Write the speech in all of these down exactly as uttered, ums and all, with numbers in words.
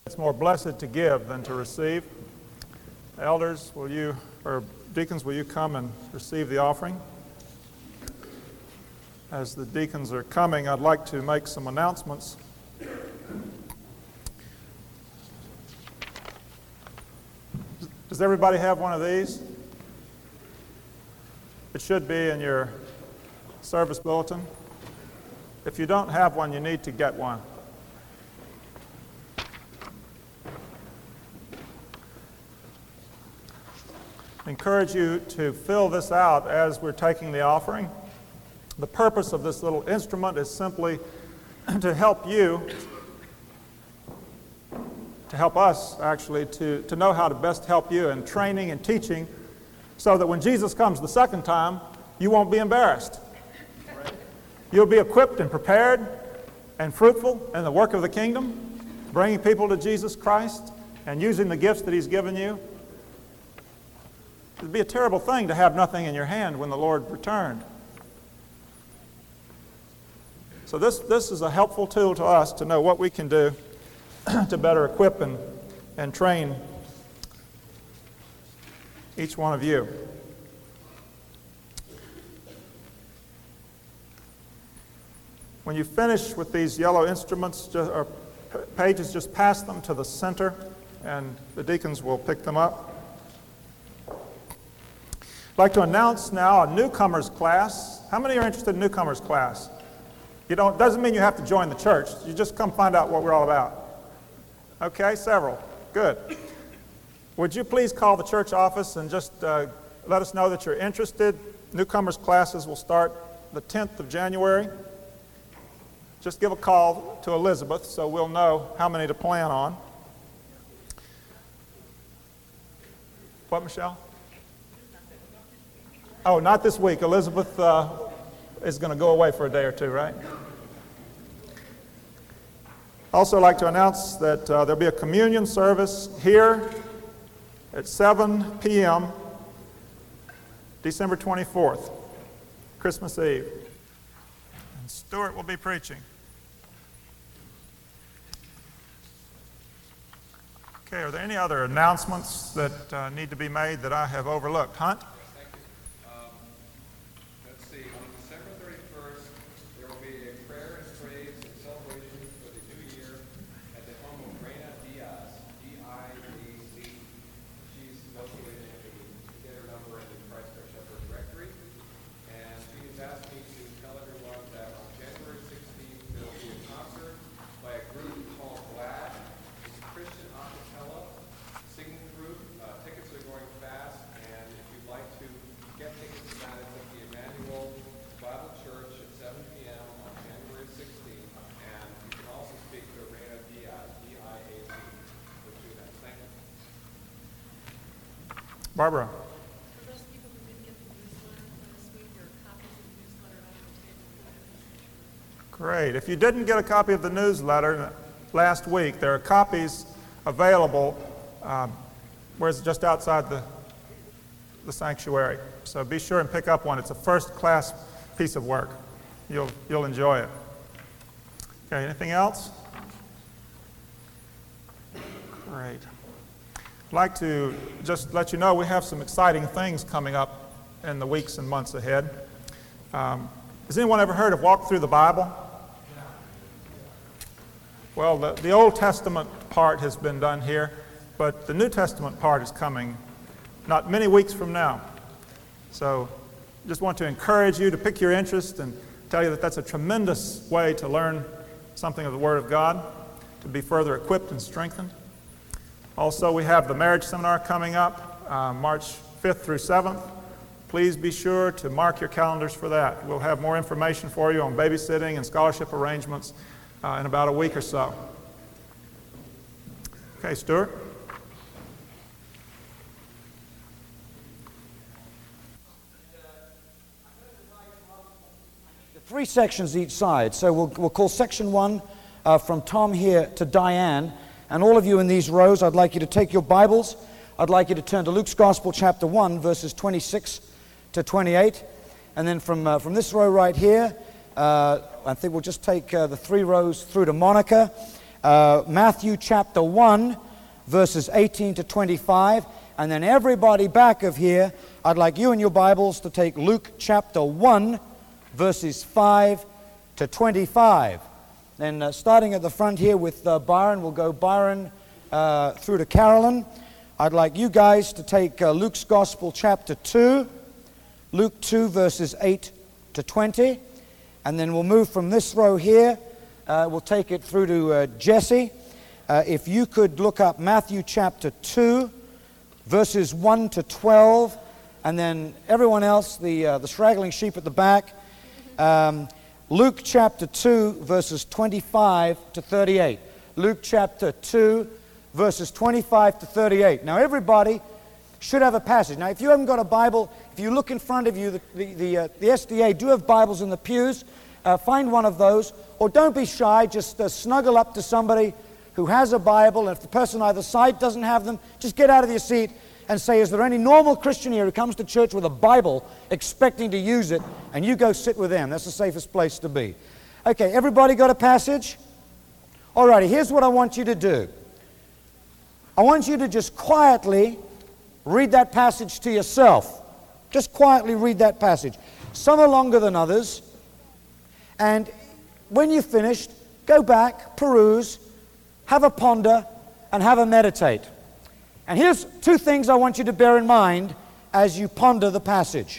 It's more blessed to give than to receive. Elders, will you, or deacons, will you come and receive the offering? As the deacons are coming, I'd like to make some announcements. Does everybody have one of these? It should be in your service bulletin. If you don't have one, you need to get one. I encourage you to fill this out as we're taking the offering. The purpose of this little instrument is simply to help you, to help us actually, to, to know how to best help you in training and teaching so that when Jesus comes the second time, you won't be embarrassed. You'll be equipped and prepared and fruitful in the work of the kingdom, bringing people to Jesus Christ and using the gifts that He's given you. It would be a terrible thing to have nothing in your hand when the Lord returned. So this, this is a helpful tool to us to know what we can do to better equip and, and train each one of you. When you finish with these yellow instruments just, or pages, just pass them to the center and the deacons will pick them up. I'd like to announce now a newcomers class. How many are interested in newcomers class? You don't, doesn't mean you have to join the church. You just come find out what we're all about. Okay, several. Good. Would you please call the church office and just uh, let us know that you're interested? Newcomers classes will start the tenth of January. Just give a call to Elizabeth so we'll know how many to plan on. What, Michelle? Oh, not this week. Elizabeth uh, is going to go away for a day or two, right? Also, I'd like to announce that uh, there'll be a communion service here at seven p.m. December twenty-fourth, Christmas Eve. And Stuart will be preaching. Okay, are there any other announcements that uh, need to be made that I have overlooked? Hunt? Barbara. For those people who didn't get the newsletter last week, there are copies of the newsletter on the table. Great. If you didn't get a copy of the newsletter last week, there are copies available um, where it's just outside the, the sanctuary. So be sure and pick up one. It's a first-class piece of work. You'll, you'll enjoy it. Okay, anything else? Great. I'd like to just let you know we have some exciting things coming up in the weeks and months ahead. Um, has anyone ever heard of Walk Through the Bible? Well, the, the Old Testament part has been done here, but the New Testament part is coming not many weeks from now. So just want to encourage you to pick your interest and tell you that that's a tremendous way to learn something of the Word of God, to be further equipped and strengthened. Also, we have the marriage seminar coming up uh, March fifth through seventh. Please be sure to mark your calendars for that. We'll have more information for you on babysitting and scholarship arrangements uh, in about a week or so. Okay, Stuart? Three sections each side. So we'll, we'll call section one uh, from Tom here to Diane. And all of you in these rows, I'd like you to take your Bibles. I'd like you to turn to Luke's Gospel, chapter one, verses twenty-six to twenty-eight. And then from, uh, from this row right here, uh, I think we'll just take uh, the three rows through to Monica. uh, Matthew chapter one, verses eighteen to twenty-five. And then everybody back of here, I'd like you in your Bibles to take Luke chapter one, verses five to twenty-five. Then uh, starting at the front here with uh, Byron, we'll go Byron uh, through to Carolyn. I'd like you guys to take uh, Luke's Gospel chapter two, Luke two verses eight to twenty. And then we'll move from this row here, uh, we'll take it through to uh, Jesse. Uh, if you could look up Matthew chapter two, verses one to twelve, and then everyone else, the, uh, the straggling sheep at the back, um, Luke chapter two, verses twenty-five to thirty-eight. Luke chapter two, verses twenty-five to thirty-eight. Now everybody should have a passage. Now if you haven't got a Bible, if you look in front of you, the, the, the, uh, the S D A do have Bibles in the pews. Uh, find one of those, or don't be shy, just uh, snuggle up to somebody who has a Bible, and if the person either side doesn't have them, just get out of your seat and say, is there any normal Christian here who comes to church with a Bible expecting to use it, and you go sit with them. That's the safest place to be. Okay, everybody got a passage? Alrighty, here's what I want you to do. I want you to just quietly read that passage to yourself. Just quietly read that passage. Some are longer than others, and when you're finished, go back, peruse, have a ponder, and have a meditate. And here's two things I want you to bear in mind as you ponder the passage.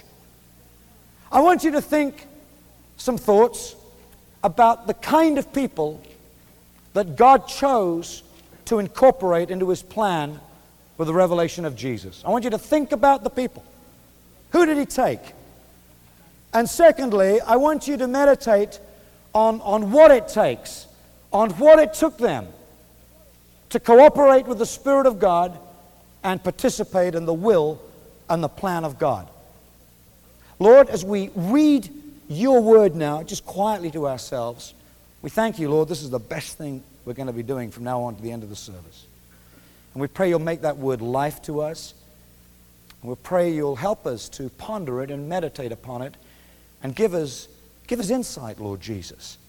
I want you to think some thoughts about the kind of people that God chose to incorporate into His plan with the revelation of Jesus. I want you to think about the people. Who did He take? And secondly, I want you to meditate on, on what it takes, on what it took them to cooperate with the Spirit of God and participate in the will and the plan of God. Lord, as we read your word now, just quietly to ourselves, we thank you, Lord, this is the best thing we're going to be doing from now on to the end of the service. And we pray you'll make that word life to us. And we pray you'll help us to ponder it and meditate upon it and give us, give us insight, Lord Jesus.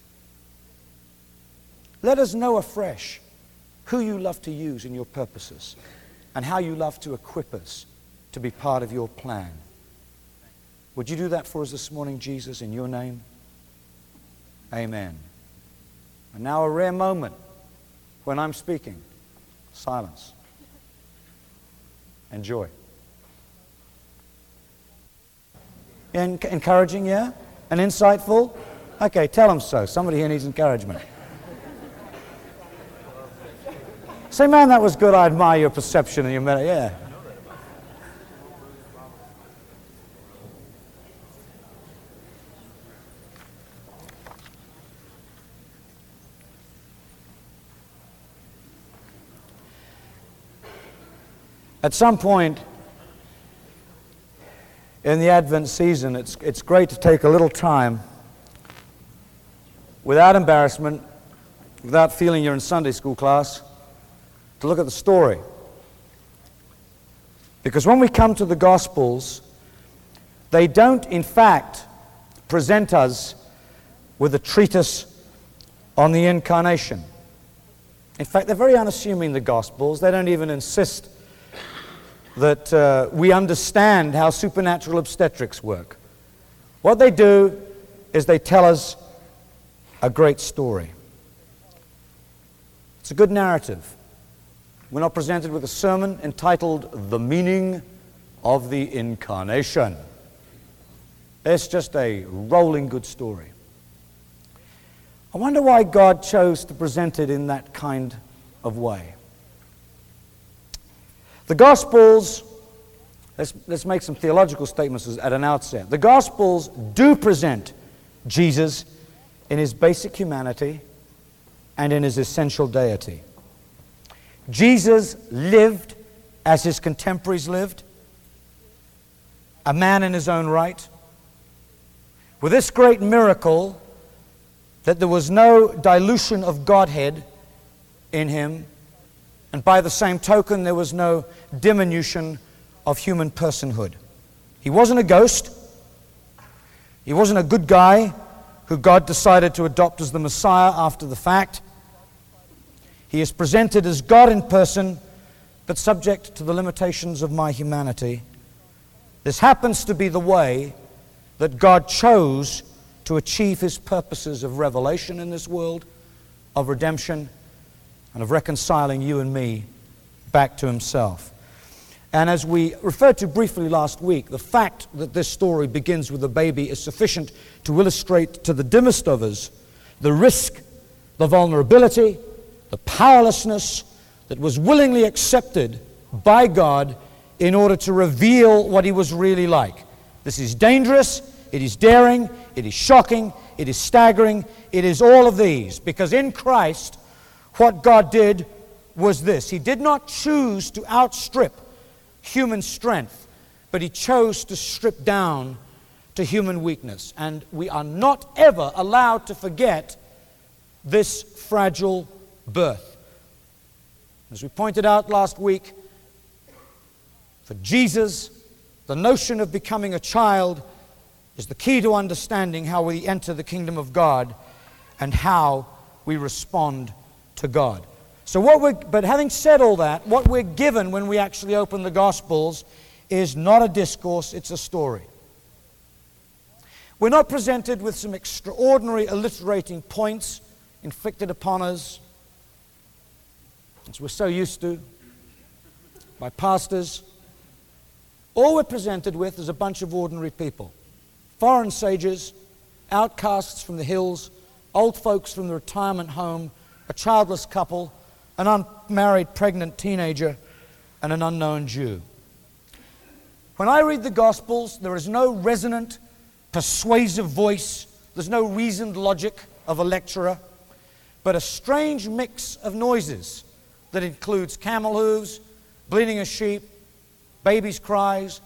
Let us know afresh who you love to use in your purposes and how you love to equip us to be part of your plan. Would you do that for us this morning, Jesus, in your name? Amen. And now a rare moment when I'm speaking. Silence. Enjoy. En- encouraging, yeah? And insightful? Okay, tell them so. Somebody here needs encouragement. Say, man, that was good. I admire your perception and your memory. Yeah. At some point in the Advent season, it's, it's great to take a little time without embarrassment, without feeling you're in Sunday school class, to look at the story. Because when we come to the Gospels, they don't, in fact, present us with a treatise on the Incarnation. In fact, they're very unassuming, the Gospels. They don't even insist that uh, we understand how supernatural obstetrics work. What they do is they tell us a great story. It's a good narrative. We're not presented with a sermon entitled The Meaning of the Incarnation. It's just a rolling good story. I wonder why God chose to present it in that kind of way. The Gospels, let's, let's make some theological statements at an outset. The Gospels do present Jesus in His basic humanity and in His essential deity. Jesus lived as His contemporaries lived, a man in His own right, with this great miracle that there was no dilution of Godhead in Him, and by the same token, there was no diminution of human personhood. He wasn't a ghost. He wasn't a good guy who God decided to adopt as the Messiah after the fact. He is presented as God in person, but subject to the limitations of my humanity. This happens to be the way that God chose to achieve His purposes of revelation in this world, of redemption, and of reconciling you and me back to Himself. And as we referred to briefly last week, the fact that this story begins with a baby is sufficient to illustrate to the dimmest of us the risk, the vulnerability, the powerlessness that was willingly accepted by God in order to reveal what He was really like. This is dangerous, it is daring, it is shocking, it is staggering, it is all of these, because in Christ, what God did was this. He did not choose to outstrip human strength, but He chose to strip down to human weakness. And we are not ever allowed to forget this fragile birth. As we pointed out last week, for Jesus, the notion of becoming a child is the key to understanding how we enter the kingdom of God and how we respond to God. So what we're, but having said all that, what we're given when we actually open the Gospels is not a discourse, it's a story. We're not presented with some extraordinary alliterating points inflicted upon us, as we're so used to, by pastors. All we're presented with is a bunch of ordinary people. Foreign sages, outcasts from the hills, old folks from the retirement home, a childless couple, an unmarried pregnant teenager, and an unknown Jew. When I read the Gospels, there is no resonant, persuasive voice, there's no reasoned logic of a lecturer, but a strange mix of noises that includes camel hooves, bleating of sheep, babies' cries,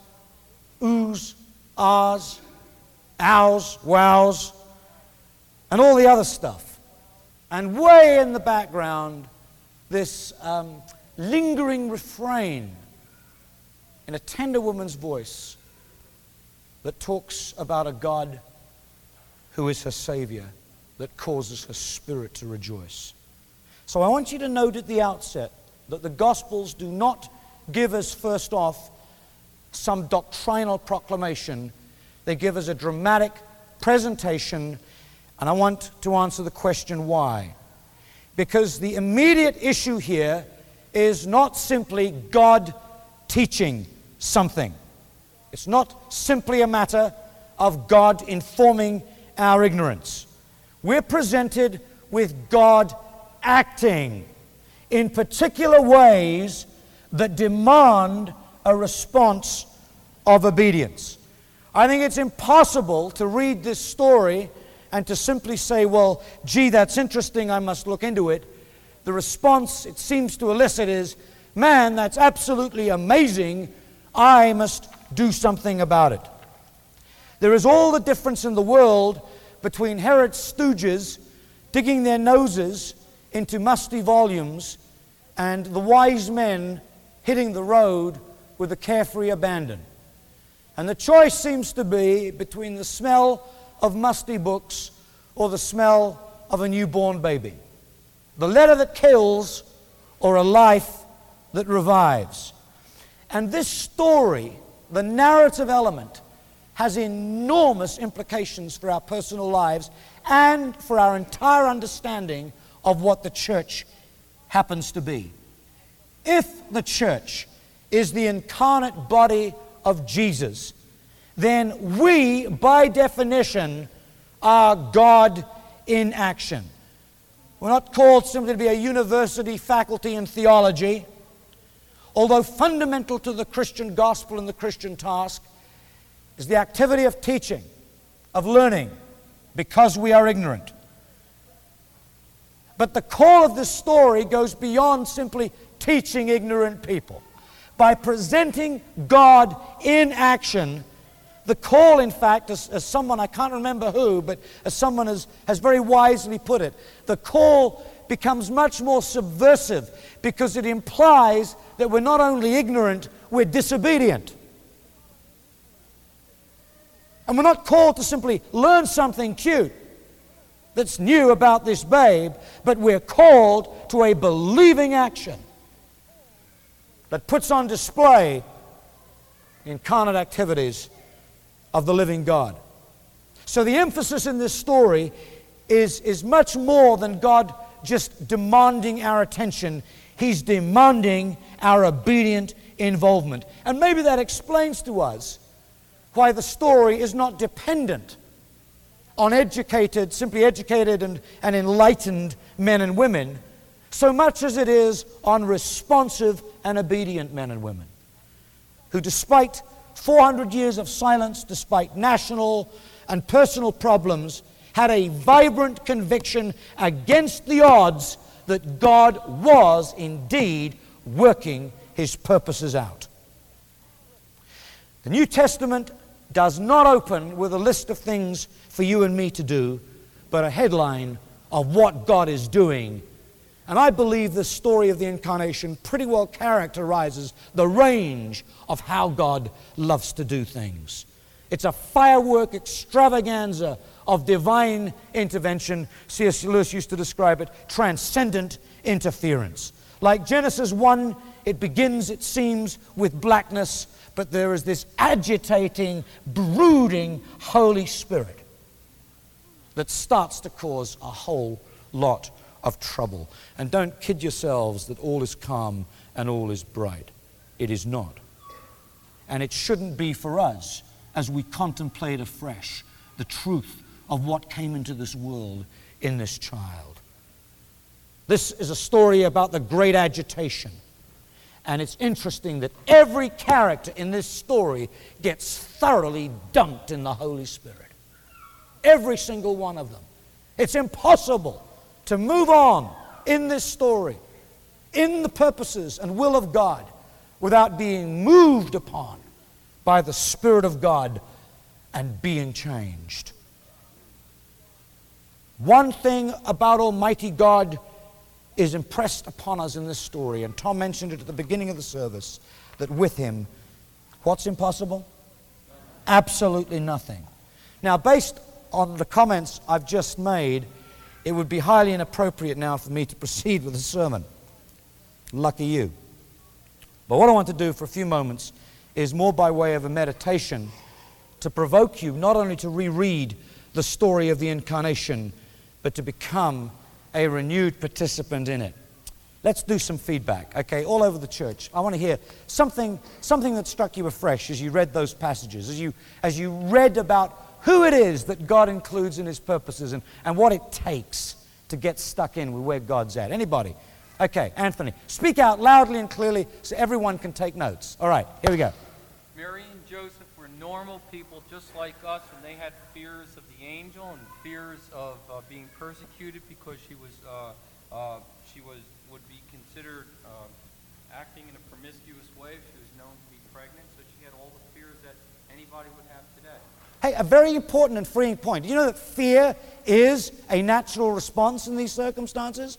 oohs, ahs, ows, wows, and all the other stuff. And way in the background, this um, lingering refrain in a tender woman's voice that talks about a God who is her Savior, that causes her spirit to rejoice. So I want you to note at the outset that the Gospels do not give us, first off, some doctrinal proclamation. They give us a dramatic presentation, and I want to answer the question why. Because the immediate issue here is not simply God teaching something. It's not simply a matter of God informing our ignorance. We're presented with God acting in particular ways that demand a response of obedience. I think it's impossible to read this story and to simply say, well, gee, that's interesting, I must look into it. The response it seems to elicit is, man, that's absolutely amazing, I must do something about it. There is all the difference in the world between Herod's stooges digging their noses into musty volumes and the wise men hitting the road with a carefree abandon. And the choice seems to be between the smell of musty books or the smell of a newborn baby. The letter that kills or a life that revives. And this story, the narrative element, has enormous implications for our personal lives and for our entire understanding of what the church happens to be. If the church is the incarnate body of Jesus, then we, by definition, are God in action. We're not called simply to be a university faculty in theology, although fundamental to the Christian gospel and the Christian task is the activity of teaching, of learning, because we are ignorant. But the call of this story goes beyond simply teaching ignorant people. By presenting God in action, the call, in fact, as, as someone, I can't remember who, but as someone has, has very wisely put it, the call becomes much more subversive because it implies that we're not only ignorant, we're disobedient. And we're not called to simply learn something cute. that's new about this babe, but we're called to a believing action that puts on display the incarnate activities of the living God. So the emphasis in this story is, is much more than God just demanding our attention. He's demanding our obedient involvement. And maybe that explains to us why the story is not dependent on educated, simply educated and, and enlightened men and women, so much as it is on responsive and obedient men and women, who despite four hundred years of silence, despite national and personal problems, had a vibrant conviction against the odds that God was indeed working His purposes out. The New Testament does not open with a list of things for you and me to do, but a headline of what God is doing. And I believe the story of the Incarnation pretty well characterizes the range of how God loves to do things. It's a firework extravaganza of divine intervention. C S Lewis used to describe it, transcendent interference. Like Genesis one, it begins, it seems, with blackness, but there is this agitating, brooding Holy Spirit that starts to cause a whole lot of trouble. And don't kid yourselves that all is calm and all is bright. It is not. And it shouldn't be for us as we contemplate afresh the truth of what came into this world in this child. This is a story about the great agitation. And it's interesting that every character in this story gets thoroughly dunked in the Holy Spirit. Every single one of them. It's impossible to move on in this story, in the purposes and will of God, without being moved upon by the Spirit of God and being changed. One thing about Almighty God is impressed upon us in this story, and Tom mentioned it at the beginning of the service, that with Him, what's impossible? Absolutely nothing. Now, based on the comments I've just made, it would be highly inappropriate now for me to proceed with the sermon. Lucky you. But what I want to do for a few moments is more by way of a meditation to provoke you not only to reread the story of the Incarnation, but to become a renewed participant in it. Let's do some feedback, okay, all over the church. I want to hear something, something that struck you afresh as you read those passages, as you, as you read about who it is that God includes in His purposes and, and what it takes to get stuck in with where God's at. Anybody? Okay, Anthony, speak out loudly and clearly so everyone can take notes. All right, here we go. Mary and Joseph were normal people just like us, and they had fears of the angel and fears of uh, being persecuted because she was uh, uh, she was would be considered uh, acting in a promiscuous way if she was known to be pregnant. So she had all the fears that anybody would have today. Hey, a very important and freeing point. Do you know that fear is a natural response in these circumstances?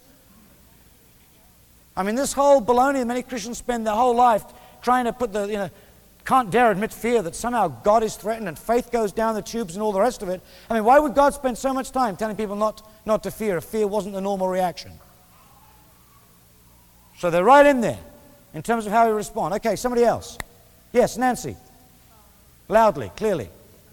I mean, this whole baloney, many Christians spend their whole life trying to put the, you know, can't dare admit fear that somehow God is threatened and faith goes down the tubes and all the rest of it. I mean, why would God spend so much time telling people not, not to fear if fear wasn't the normal reaction? So they're right in there in terms of how we respond. Okay, somebody else. Yes, Nancy. Loudly, clearly.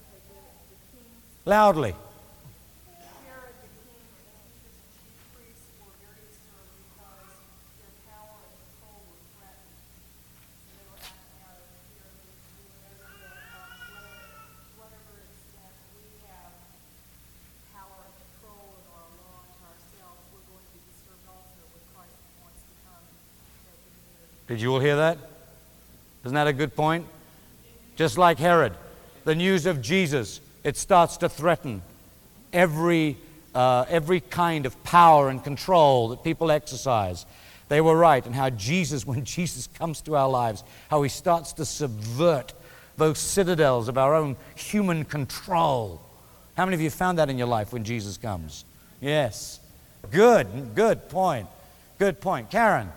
Loudly. Herod the king and his chief priests were very disturbed because their power and control were threatened. So they were acting out of fear. We know that um, whatever extent we have power and control in our law to ourselves, we're going to be disturbed also when Christ wants to come and make a new. Did you all hear that? Isn't that a good point? Just like Herod, the news of Jesus, it starts to threaten every, uh, every kind of power and control that people exercise. They were right, and how Jesus, when Jesus comes to our lives, how He starts to subvert those citadels of our own human control. How many of you found that in your life when Jesus comes? Yes. Good, good point. Good point. Karen?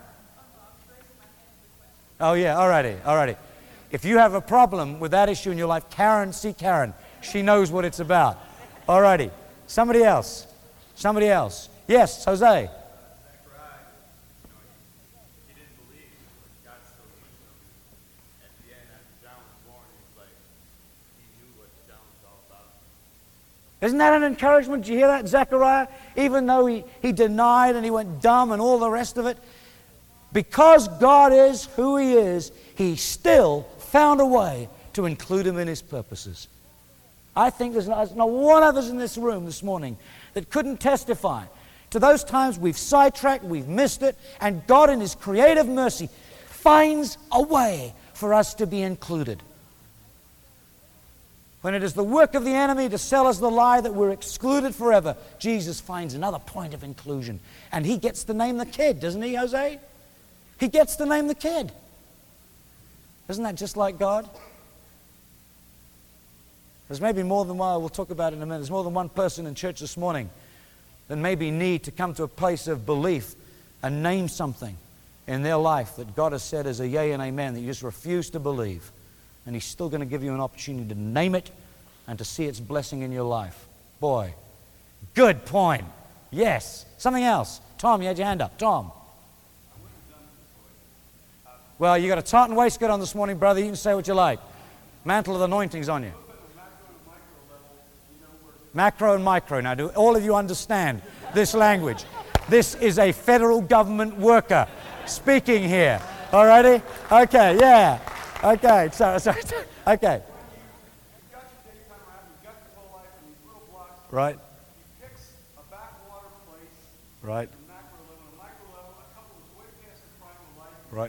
Oh yeah, alrighty, alrighty. If you have a problem with that issue in your life, Karen, see Karen. She knows what it's about. Alrighty. Somebody else. Somebody else. Yes, Jose. Isn't that an encouragement? Did you hear that, Zechariah? Even though he, he denied and he went dumb and all the rest of it, because God is who He is, He still found a way to include him in His purposes. I think there's not, there's not one of us in this room this morning that couldn't testify to those times we've sidetracked, we've missed it, and God in His creative mercy finds a way for us to be included. When it is the work of the enemy to sell us the lie that we're excluded forever, Jesus finds another point of inclusion. And He gets to name the kid, doesn't He, Jose? He gets to name the kid. Isn't that just like God? There's maybe more than one, we'll talk about it in a minute, there's more than one person in church this morning that maybe need to come to a place of belief and name something in their life that God has said is a yea and amen that you just refuse to believe. And He's still going to give you an opportunity to name it and to see its blessing in your life. Boy, good point. Yes. Something else. Tom, you had your hand up. Tom. Well, you got a tartan waistcoat on this morning, brother. You can say what you like. Mantle of the anointing's on you. Macro and micro. Now, do all of you understand this language? This is a federal government worker speaking here. All righty? Okay, yeah. Okay, so, so, okay. Right. Right. Right.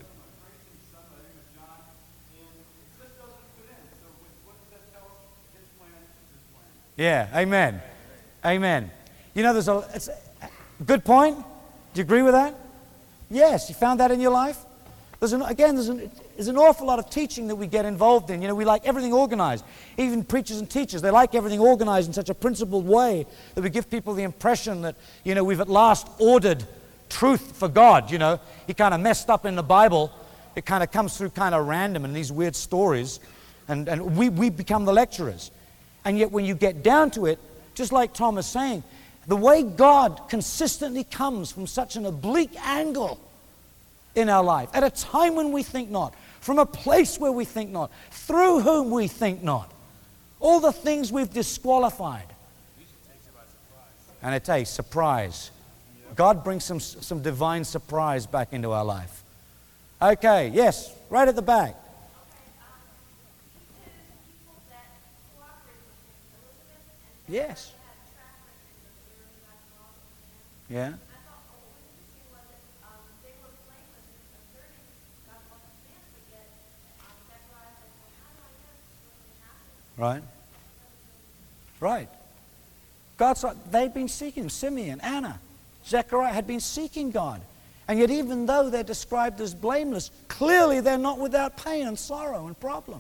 Yeah, amen. Amen. You know, there's a, it's a good point. Do you agree with that? Yes, you found that in your life? There's an, again, there's an, there's an awful lot of teaching that we get involved in. You know, we like everything organized. Even preachers and teachers, they like everything organized in such a principled way that we give people the impression that, you know, we've at last ordered truth for God, you know. He kind of messed up in the Bible. It kind of comes through kind of random in these weird stories. And, and we, we become the lecturers. And yet when you get down to it, just like Tom is saying, the way God consistently comes from such an oblique angle in our life, at a time when we think not, from a place where we think not, through whom we think not, all the things we've disqualified. And it's a surprise. God brings some, some divine surprise back into our life. Okay, yes, right at the back. Yes. Yeah. Right. Right. God's like, they've been seeking Him. Simeon, Anna, Zechariah had been seeking God. And yet even though they're described as blameless, clearly they're not without pain and sorrow and problem.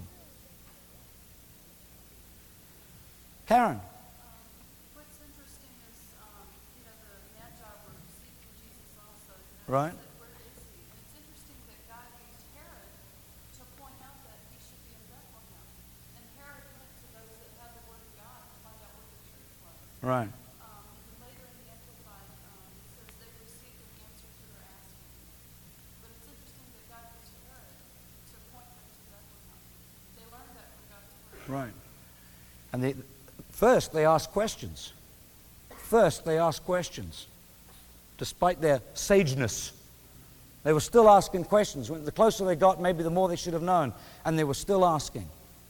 Karen. What's interesting is, um, you know, the Magi were seeking Jesus also. And Right. they said, where is He? And it's interesting that God used Herod to point out that He should be in Bethlehem. And Herod went to those that had the Word of God to find out what the truth was. Right. Um, and later in the Amplified, um, it says they received an answer to their asking. But it's interesting that God used Herod to point them to Bethlehem. They learned that from God's Word. Right. And they, first they ask questions. First they ask questions. Despite their sageness, they were still asking questions. When, the closer they got, maybe the more they should have known. And they were still asking.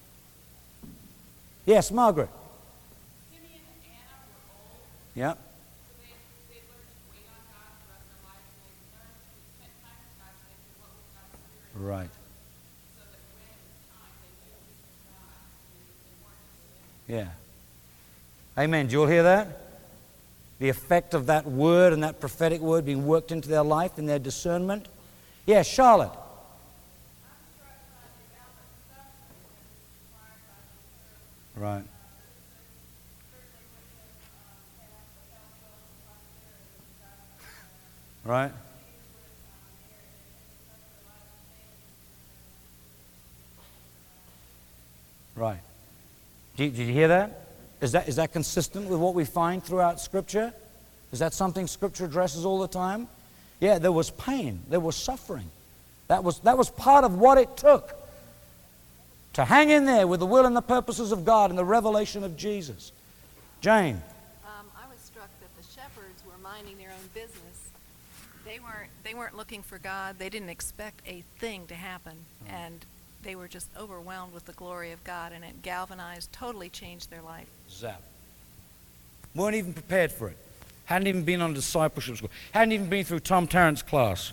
Yes, Margaret. Simeon and Anna were old, Yeah. so they, they learned to wait on God throughout their life. They learned to spend time with God, so they could what was God's Spirit. Right. So that when it was time, they knew this was God, and they, they weren't just Yeah. Amen. Do you all hear that? The effect of that word and that prophetic word being worked into their life and their discernment. Yeah, Charlotte. Right. Right. Right. Did, did you hear that? Is that is that consistent with what we find throughout Scripture? Is that something Scripture addresses all the time? Yeah, there was pain. There was suffering. That was, that was part of what it took to hang in there with the will and the purposes of God and the revelation of Jesus. Jane. Um, I was struck that the shepherds were minding their own business. They weren't, they weren't looking for God. They didn't expect a thing to happen. Mm. And they were just overwhelmed with the glory of God, and it galvanized, totally changed their life. Zap. Weren't even prepared for it. Hadn't even been on discipleship school. Hadn't even been through Tom Tarrant's class.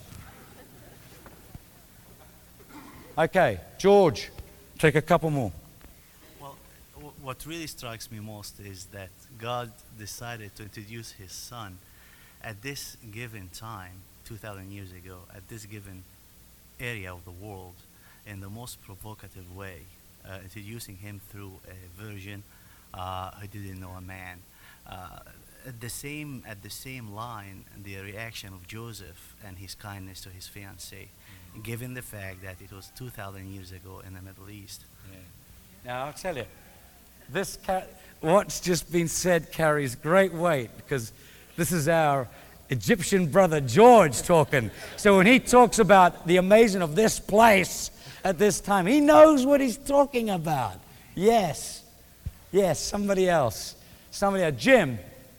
Okay, George, take a couple more. Well, w- what really strikes me most is that God decided to introduce His Son at this given time, two thousand years ago, at this given area of the world, in the most provocative way, uh, introducing Him through a virgin uh, who didn't know a man. Uh, at the same at the same line, the reaction of Joseph and his kindness to his fiancée, mm-hmm. given the fact that it was two thousand years ago in the Middle East. Yeah. Now, I'll tell you, this ca- what's just been said carries great weight, because this is our Egyptian brother George talking. So when he talks about the amazing of this place at this time, he knows what he's talking about. Yes. Yes, somebody else. Somebody else. Jim.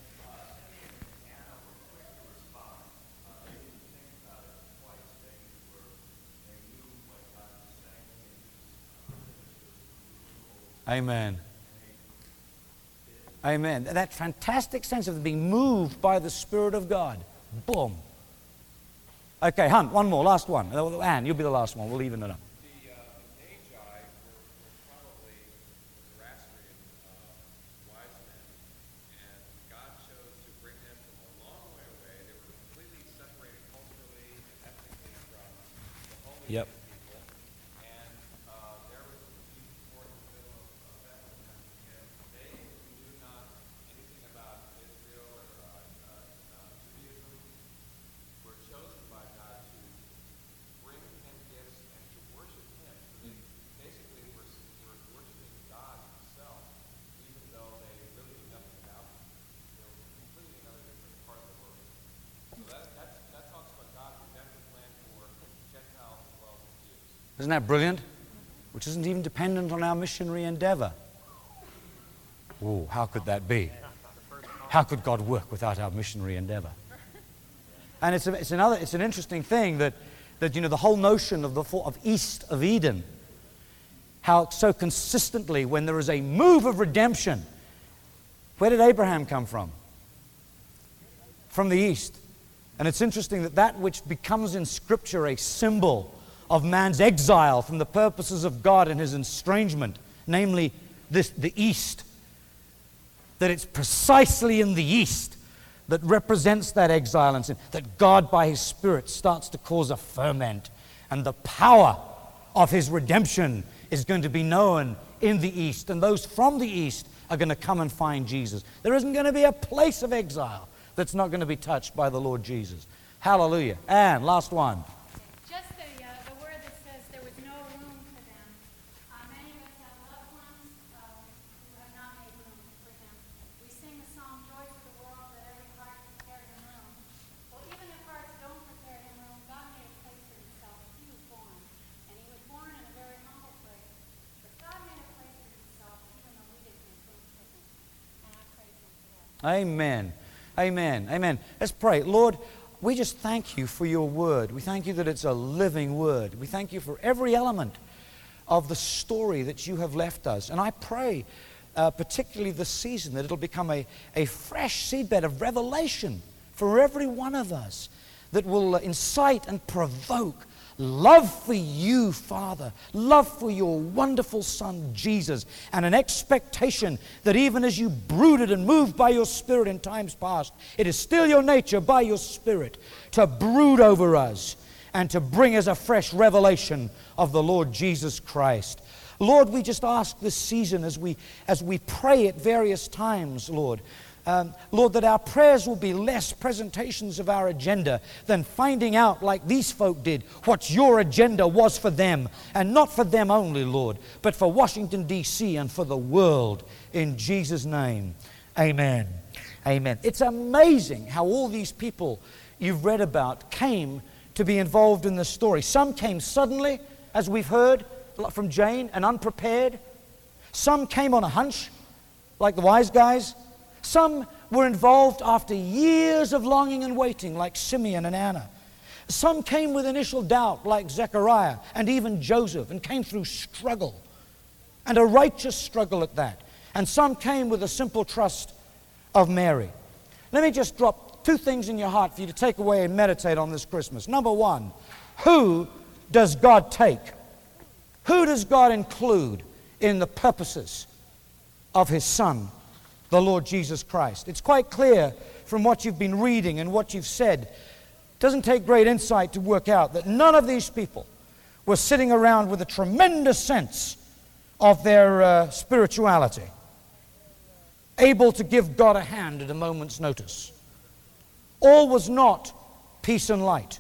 Amen. Amen. That fantastic sense of being moved by the Spirit of God. Boom. Okay, Hunt, one more, last one. Anne, you'll be the last one. We'll even it up. The, uh, the Magi were, were probably Zoroastrian uh, wise men, and God chose to bring them from a long way away. They were completely separated culturally and ethnically from the holy Yep. people, and uh, there was a deep forth in the middle of of Bethlehem, and they knew not anything about Israel or uh, uh, uh, Judaism, were chosen by God to bring him gifts and to worship him. So they basically were, were worshiping God himself, even though they really knew nothing about him. They were completely another different part of the world. So that, that's, that talks about God's redemptive plan for Gentiles as well as Jews. Isn't that brilliant? Which isn't even dependent on our missionary endeavor. Oh, how could that be? How could God work without our missionary endeavor? And it's, a, it's another, it's an interesting thing that, that, you know, the whole notion of the fall of east of Eden, how so consistently when there is a move of redemption, where did Abraham come from? From the east. And it's interesting that that which becomes in Scripture a symbol of man's exile from the purposes of God and his estrangement, namely this, the east, that it's precisely in the east that represents that exile and sin, that God by His Spirit starts to cause a ferment, and the power of His redemption is going to be known in the east, and those from the east are going to come and find Jesus. There isn't going to be a place of exile that's not going to be touched by the Lord Jesus. Hallelujah. And last one. Just the, uh, the word that says there was no room for them. Uh, many of us have loved ones uh, who have not made room for Him. We sing the song, Joy to the World, that every heart prepared Him room. Well, even if hearts don't prepare Him room, God made a place for Himself. He was born, and He was born in a very humble place. But God made a place for Himself, even though we didn't make room for Him. And I praise Him for that. Amen. Amen. Amen. Let's pray. Lord, we just thank You for Your word. We thank You that it's a living word. We thank You for every element of the story that You have left us. And I pray, uh, particularly this season, that it'll become a, a fresh seedbed of revelation for every one of us that will uh, incite and provoke love for You, Father, love for Your wonderful Son, Jesus, and an expectation that even as You brooded and moved by Your Spirit in times past, it is still Your nature by Your Spirit to brood over us and to bring us a fresh revelation of the Lord Jesus Christ. Lord, we just ask this season as we, as we pray at various times, Lord, Um, Lord, that our prayers will be less presentations of our agenda than finding out, like these folk did, what Your agenda was for them, and not for them only, Lord, but for Washington, D C and for the world. In Jesus' name, amen. Amen. It's amazing how all these people you've read about came to be involved in this story. Some came suddenly, as we've heard from Jane, and unprepared. Some came on a hunch, like the wise guys. Some were involved after years of longing and waiting, like Simeon and Anna. Some came with initial doubt, like Zechariah and even Joseph, and came through struggle, and a righteous struggle at that. And some came with a simple trust of Mary. Let me just drop two things in your heart for you to take away and meditate on this Christmas. Number one, who does God take? Who does God include in the purposes of His Son, the Lord Jesus Christ? It's quite clear from what you've been reading and what you've said. It doesn't take great insight to work out that none of these people were sitting around with a tremendous sense of their uh, spirituality, able to give God a hand at a moment's notice. All was not peace and light.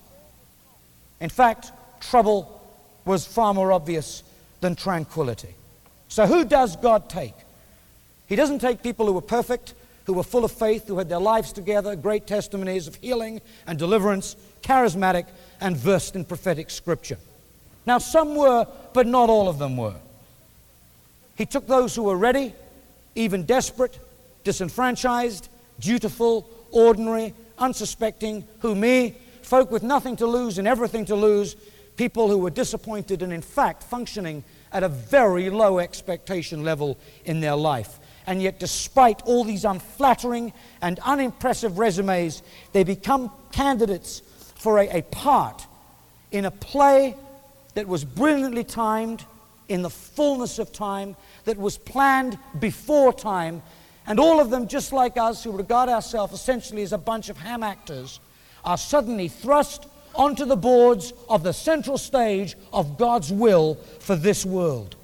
In fact, trouble was far more obvious than tranquility. So who does God take? He doesn't take people who were perfect, who were full of faith, who had their lives together, great testimonies of healing and deliverance, charismatic and versed in prophetic scripture. Now some were, but not all of them were. He took those who were ready, even desperate, disenfranchised, dutiful, ordinary, unsuspecting, who me, folk with nothing to lose and everything to lose, people who were disappointed and in fact functioning at a very low expectation level in their life. And yet despite all these unflattering and unimpressive resumes, they become candidates for a, a part in a play that was brilliantly timed, in the fullness of time, that was planned before time, and all of them, just like us, who regard ourselves essentially as a bunch of ham actors, are suddenly thrust onto the boards of the central stage of God's will for this world.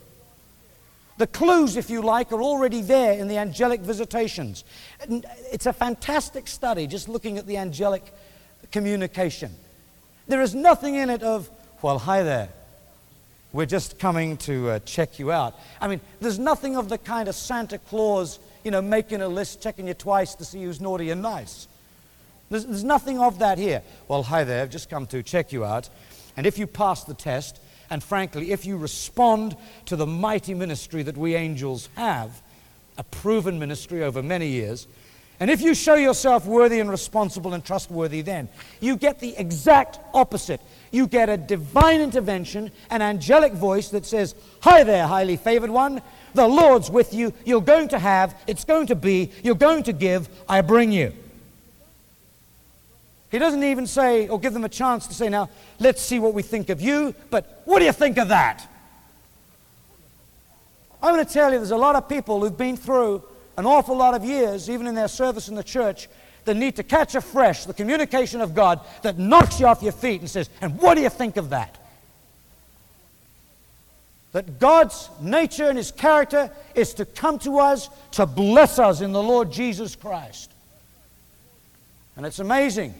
The clues, if you like, are already there in the angelic visitations. It's a fantastic study just looking at the angelic communication. There is nothing in it of, well, hi there, we're just coming to uh, check you out. I mean, there's nothing of the kind of Santa Claus, you know, making a list, checking you twice to see who's naughty and nice. There's, there's nothing of that here. Well, hi there, I've just come to check you out. And if you pass the test, and frankly, if you respond to the mighty ministry that we angels have, a proven ministry over many years, and if you show yourself worthy and responsible and trustworthy, then you get the exact opposite. You get a divine intervention, an angelic voice that says, hi there, highly favored one, the Lord's with you, you're going to have, it's going to be, you're going to give, I bring you. He doesn't even say, or give them a chance to say, now, let's see what we think of you, but what do you think of that? I'm going to tell you, there's a lot of people who've been through an awful lot of years, even in their service in the church, that need to catch afresh the communication of God that knocks you off your feet and says, and what do you think of that? That God's nature and His character is to come to us, to bless us in the Lord Jesus Christ. And it's amazing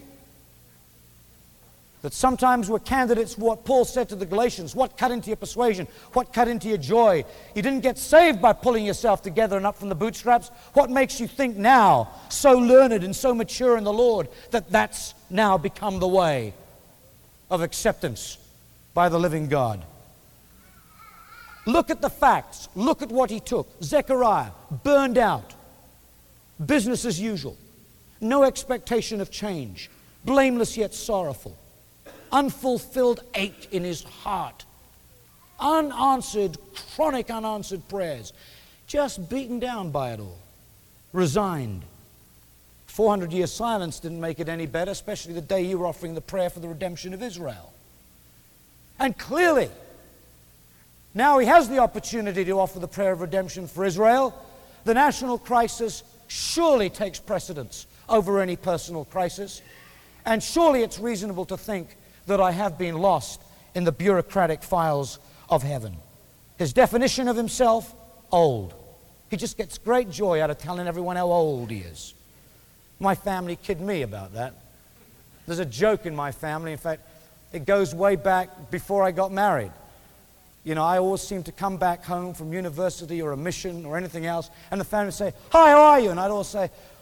that sometimes we're candidates for what Paul said to the Galatians, what cut into your persuasion, what cut into your joy. You didn't get saved by pulling yourself together and up from the bootstraps. What makes you think now, so learned and so mature in the Lord, that that's now become the way of acceptance by the living God? Look at the facts. Look at what he took. Zechariah, burned out. Business as usual. No expectation of change. Blameless yet sorrowful. Unfulfilled ache in his heart. Unanswered, chronic unanswered prayers. Just beaten down by it all. Resigned. four hundred year silence didn't make it any better, especially the day you were offering the prayer for the redemption of Israel. And clearly, now he has the opportunity to offer the prayer of redemption for Israel. The national crisis surely takes precedence over any personal crisis. And surely it's reasonable to think that I have been lost in the bureaucratic files of heaven. His definition of himself, old. He just gets great joy out of telling everyone how old he is. My family kid me about that. There's a joke in my family. In fact, it goes way back before I got married. You know, I always seem to come back home from university or a mission or anything else, and the family would say, hi, how are you? And I'd always say,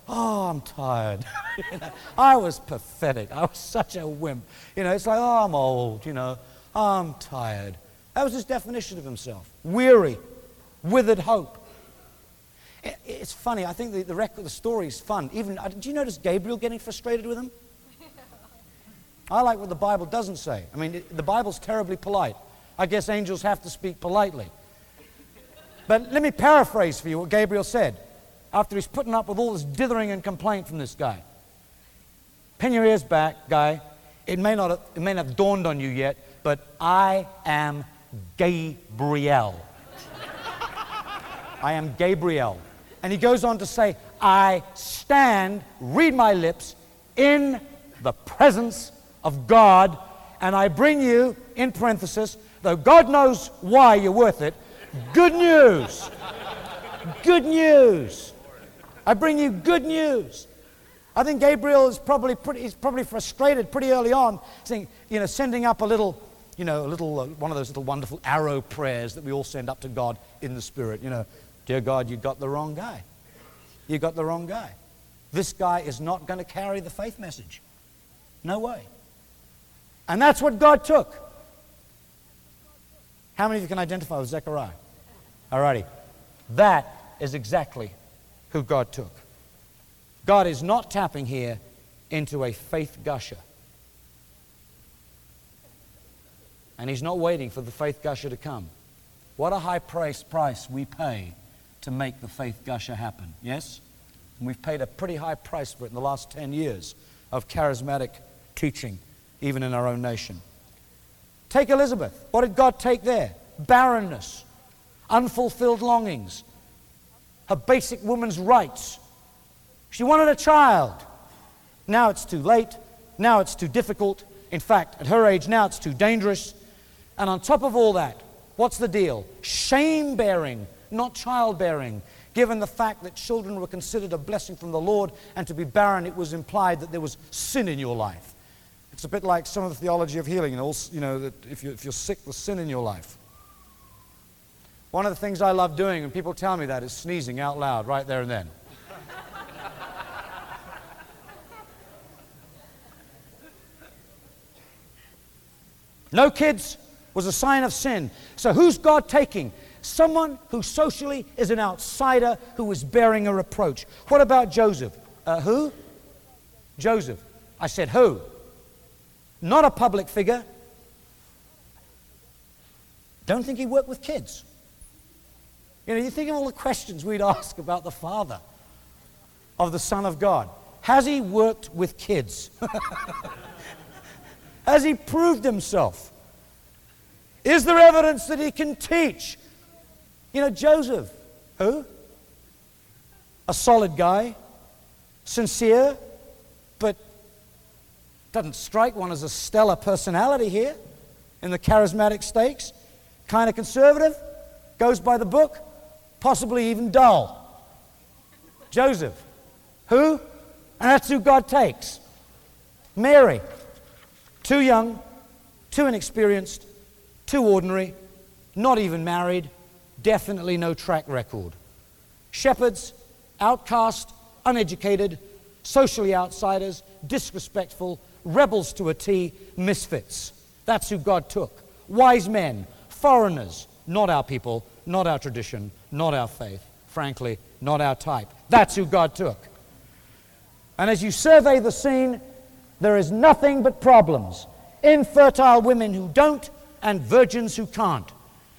oh, I'm tired. You know, I was pathetic. I was such a wimp. You know, it's like, oh, I'm old, you know. I'm tired. That was his definition of himself. Weary, withered hope. It, it's funny. I think the, the record, the story is fun. Even, uh, did you notice Gabriel getting frustrated with him? I like what the Bible doesn't say. I mean, it, the Bible's terribly polite. I guess angels have to speak politely. But let me paraphrase for you what Gabriel said after he's putting up with all this dithering and complaint from this guy. Pin your ears back, guy. It may not have, it may not have dawned on you yet, but I am Gabriel. I am Gabriel. And he goes on to say, I stand, read my lips, in the presence of God, and I bring you, in parenthesis, though God knows why you're worth it, good news. Good news. I bring you good news. I think Gabriel is probably pretty, he's probably frustrated pretty early on, saying, you know, sending up a little, you know, a little, uh, one of those little wonderful arrow prayers that we all send up to God in the Spirit. You know, dear God, you got the wrong guy. You got the wrong guy. This guy is not going to carry the faith message. No way. And that's what God took. How many of you can identify with Zechariah? All righty. That is exactly who God took. God is not tapping here into a faith gusher. And He's not waiting for the faith gusher to come. What a high price, price we pay to make the faith gusher happen. Yes? And we've paid a pretty high price for it in the last ten years of charismatic teaching, even in our own nation. Take Elizabeth. What did God take there? Barrenness, unfulfilled longings, her basic woman's rights. She wanted a child. Now it's too late. Now it's too difficult. In fact, at her age now it's too dangerous. And on top of all that, what's the deal? Shame-bearing, not childbearing. Given the fact that children were considered a blessing from the Lord, and to be barren, it was implied that there was sin in your life. It's a bit like some of the theology of healing, you know, you know that if, you, if you're sick, there's sin in your life. One of the things I love doing, and people tell me that, is sneezing out loud right there and then. No kids was a sign of sin. So who's God taking? Someone who socially is an outsider who is bearing a reproach. What about Joseph? Uh, who? Joseph. I said who? Not a public figure. Don't think he worked with kids. You know, you think of all the questions we'd ask about the Father of the Son of God. Has he worked with kids? Has he proved himself? Is there evidence that he can teach? You know, Joseph, who? A solid guy, sincere, but doesn't strike one as a stellar personality here in the charismatic stakes. Kind of conservative, goes by the book, possibly even dull. Joseph, who? And that's who God takes. Mary, too young, too inexperienced, too ordinary, not even married, definitely no track record. Shepherds, outcast, uneducated, socially outsiders, disrespectful, rebels to a T, misfits. That's who God took. Wise men, foreigners, not our people, not our tradition, not our faith, frankly, not our type. That's who God took. And as you survey the scene, there is nothing but problems. Infertile women who don't, and virgins who can't.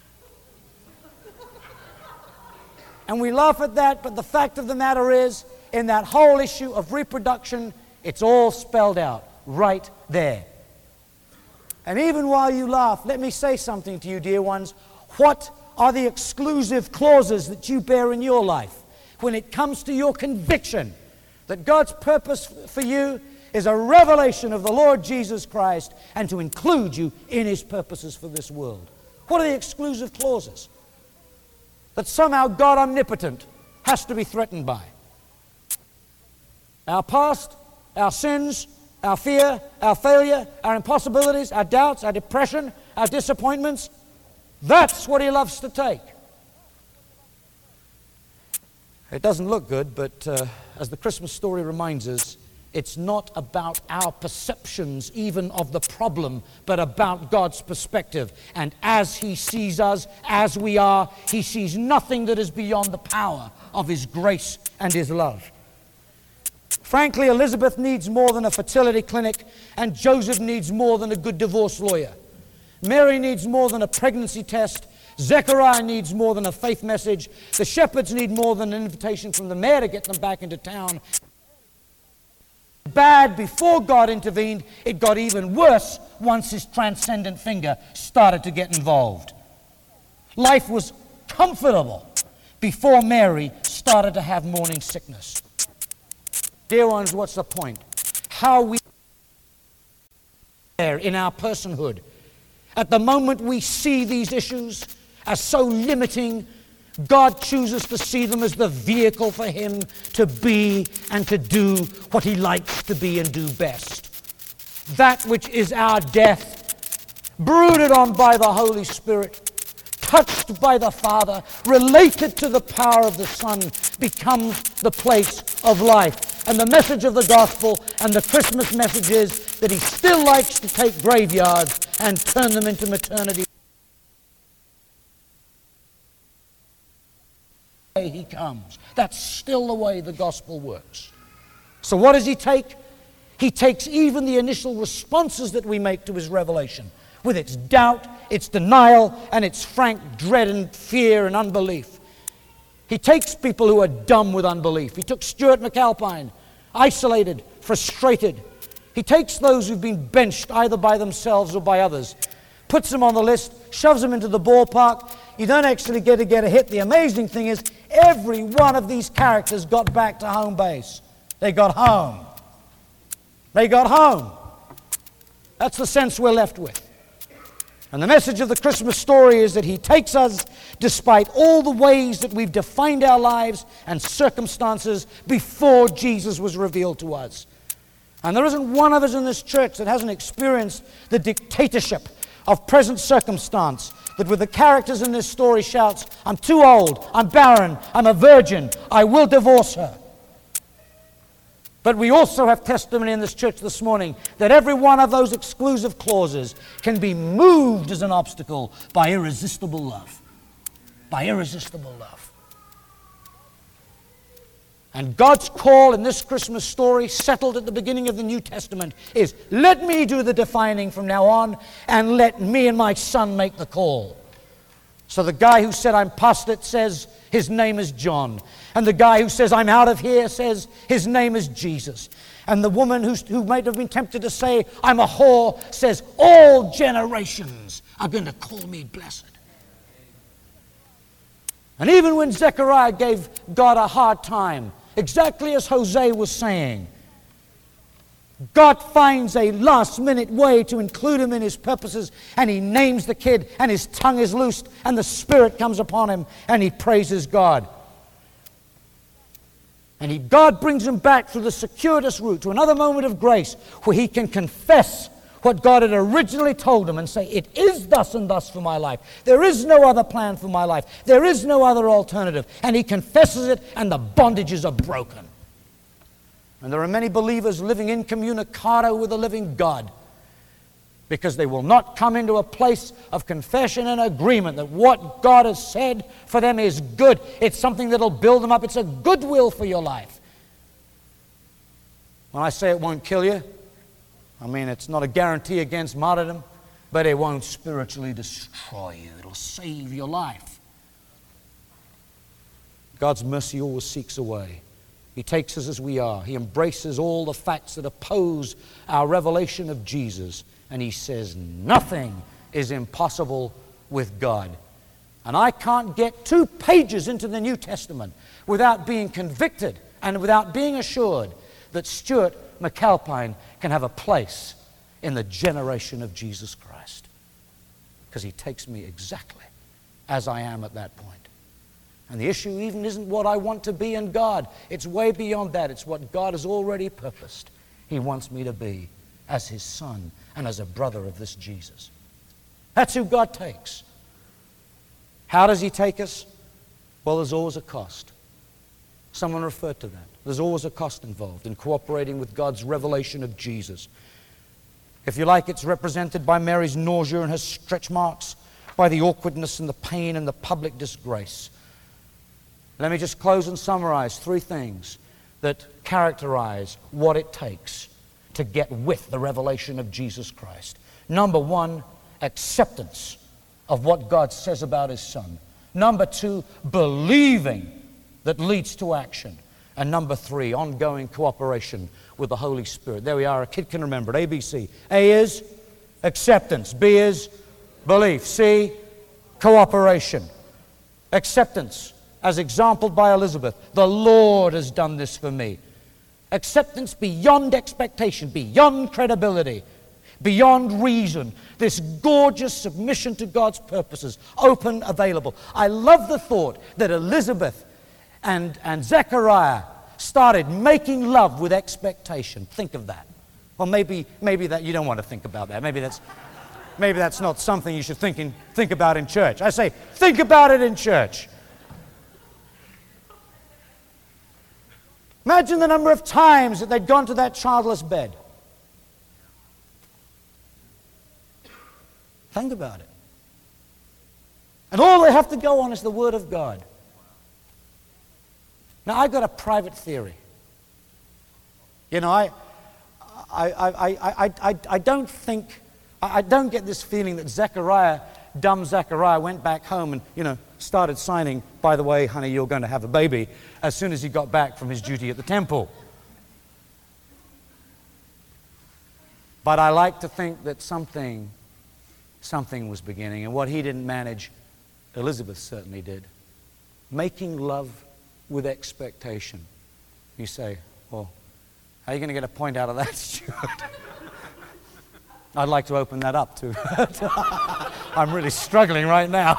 And we laugh at that, but the fact of the matter is, in that whole issue of reproduction, it's all spelled out right there. And even while you laugh, let me say something to you, dear ones. What are the exclusive clauses that you bear in your life when it comes to your conviction that God's purpose for you is a revelation of the Lord Jesus Christ and to include you in His purposes for this world? What are the exclusive clauses that somehow God omnipotent has to be threatened by? Our past, our sins, our fear, our failure, our impossibilities, our doubts, our depression, our disappointments. That's what He loves to take. It doesn't look good, but uh, as the Christmas story reminds us, it's not about our perceptions even of the problem, but about God's perspective. And as He sees us, as we are, He sees nothing that is beyond the power of His grace and His love. Frankly, Elizabeth needs more than a fertility clinic, and Joseph needs more than a good divorce lawyer. Mary needs more than a pregnancy test. Zechariah needs more than a faith message. The shepherds need more than an invitation from the mayor to get them back into town. Bad before God intervened, it got even worse once His transcendent finger started to get involved. Life was comfortable before Mary started to have morning sickness. Dear ones, what's the point? How we there in our personhood. At the moment we see these issues as so limiting, God chooses to see them as the vehicle for Him to be and to do what He likes to be and do best. That which is our death, brooded on by the Holy Spirit, touched by the Father, related to the power of the Son, becomes the place of life. And the message of the gospel and the Christmas message is that He still likes to take graveyards and turn them into maternity. He comes. That's still the way the gospel works. So what does He take? He takes even the initial responses that we make to His revelation, with its doubt, its denial, and its frank dread and fear and unbelief. He takes people who are dumb with unbelief. He took Stuart McAlpine, isolated, frustrated. He takes those who've been benched either by themselves or by others, puts them on the list, shoves them into the ballpark. You don't actually get to get a hit. The amazing thing is, every one of these characters got back to home base. They got home. They got home. That's the sense we're left with. And the message of the Christmas story is that He takes us, despite all the ways that we've defined our lives and circumstances before Jesus was revealed to us. And there isn't one of us in this church that hasn't experienced the dictatorship of present circumstance, that with the characters in this story shouts, I'm too old, I'm barren, I'm a virgin, I will divorce her. But we also have testimony in this church this morning that every one of those exclusive clauses can be moved as an obstacle by irresistible love. By irresistible love. And God's call in this Christmas story, settled at the beginning of the New Testament, is let me do the defining from now on, and let me and my Son make the call. So the guy who said, I'm past it, says his name is John. And the guy who says, I'm out of here, says his name is Jesus. And the woman who's, who might have been tempted to say, I'm a whore, says, all generations are going to call me blessed. And even when Zechariah gave God a hard time, exactly as Hosea was saying, God finds a last-minute way to include him in His purposes, and He names the kid, and his tongue is loosed, and the Spirit comes upon him, and he praises God. And he, God brings him back through the circuitous route to another moment of grace where he can confess what God had originally told him and say, it is thus and thus for my life. There is no other plan for my life. There is no other alternative. And he confesses it, and the bondages are broken. And there are many believers living incommunicado with the living God because they will not come into a place of confession and agreement that what God has said for them is good. It's something that will build them up. It's a goodwill for your life. When I say it won't kill you, I mean it's not a guarantee against martyrdom, but it won't spiritually destroy you. It'll save your life. God's mercy always seeks a way. He takes us as we are. He embraces all the facts that oppose our revelation of Jesus. And He says nothing is impossible with God. And I can't get two pages into the New Testament without being convicted and without being assured that Stuart McAlpine can have a place in the generation of Jesus Christ. Because He takes me exactly as I am at that point. And the issue even isn't what I want to be in God. It's way beyond that. It's what God has already purposed. He wants me to be as His son and as a brother of this Jesus. That's who God takes. How does He take us? Well, there's always a cost. Someone referred to that. There's always a cost involved in cooperating with God's revelation of Jesus. If you like, it's represented by Mary's nausea and her stretch marks, by the awkwardness and the pain and the public disgrace. Let me just close and summarize three things that characterize what it takes to get with the revelation of Jesus Christ. Number one, acceptance of what God says about His Son. Number two, believing that leads to action. And number three, ongoing cooperation with the Holy Spirit. There we are. A kid can remember it. A, B, C. A is acceptance. B is belief. C, cooperation. Acceptance, as exampled by Elizabeth. The Lord has done this for me. Acceptance beyond expectation, beyond credibility, beyond reason. This gorgeous submission to God's purposes, open, available. I love the thought that Elizabeth and, and Zechariah started making love with expectation. Think of that. Well, maybe, maybe that you don't want to think about that. Maybe that's, maybe that's not something you should think, in, think about in church. I say, think about it in church. Imagine the number of times that they'd gone to that childless bed. Think about it. And all they have to go on is the Word of God. Now, I've got a private theory. You know, I, I, I, I, I, I, I don't think, I don't get this feeling that Zechariah, dumb Zechariah, went back home and, you know, started signing, by the way, honey, you're going to have a baby, as soon as he got back from his duty at the temple. But I like to think that something, something was beginning, and what he didn't manage, Elizabeth certainly did. Making love with expectation. You say, well, how are you going to get a point out of that, Stuart? I'd like to open that up too. I'm really struggling right now.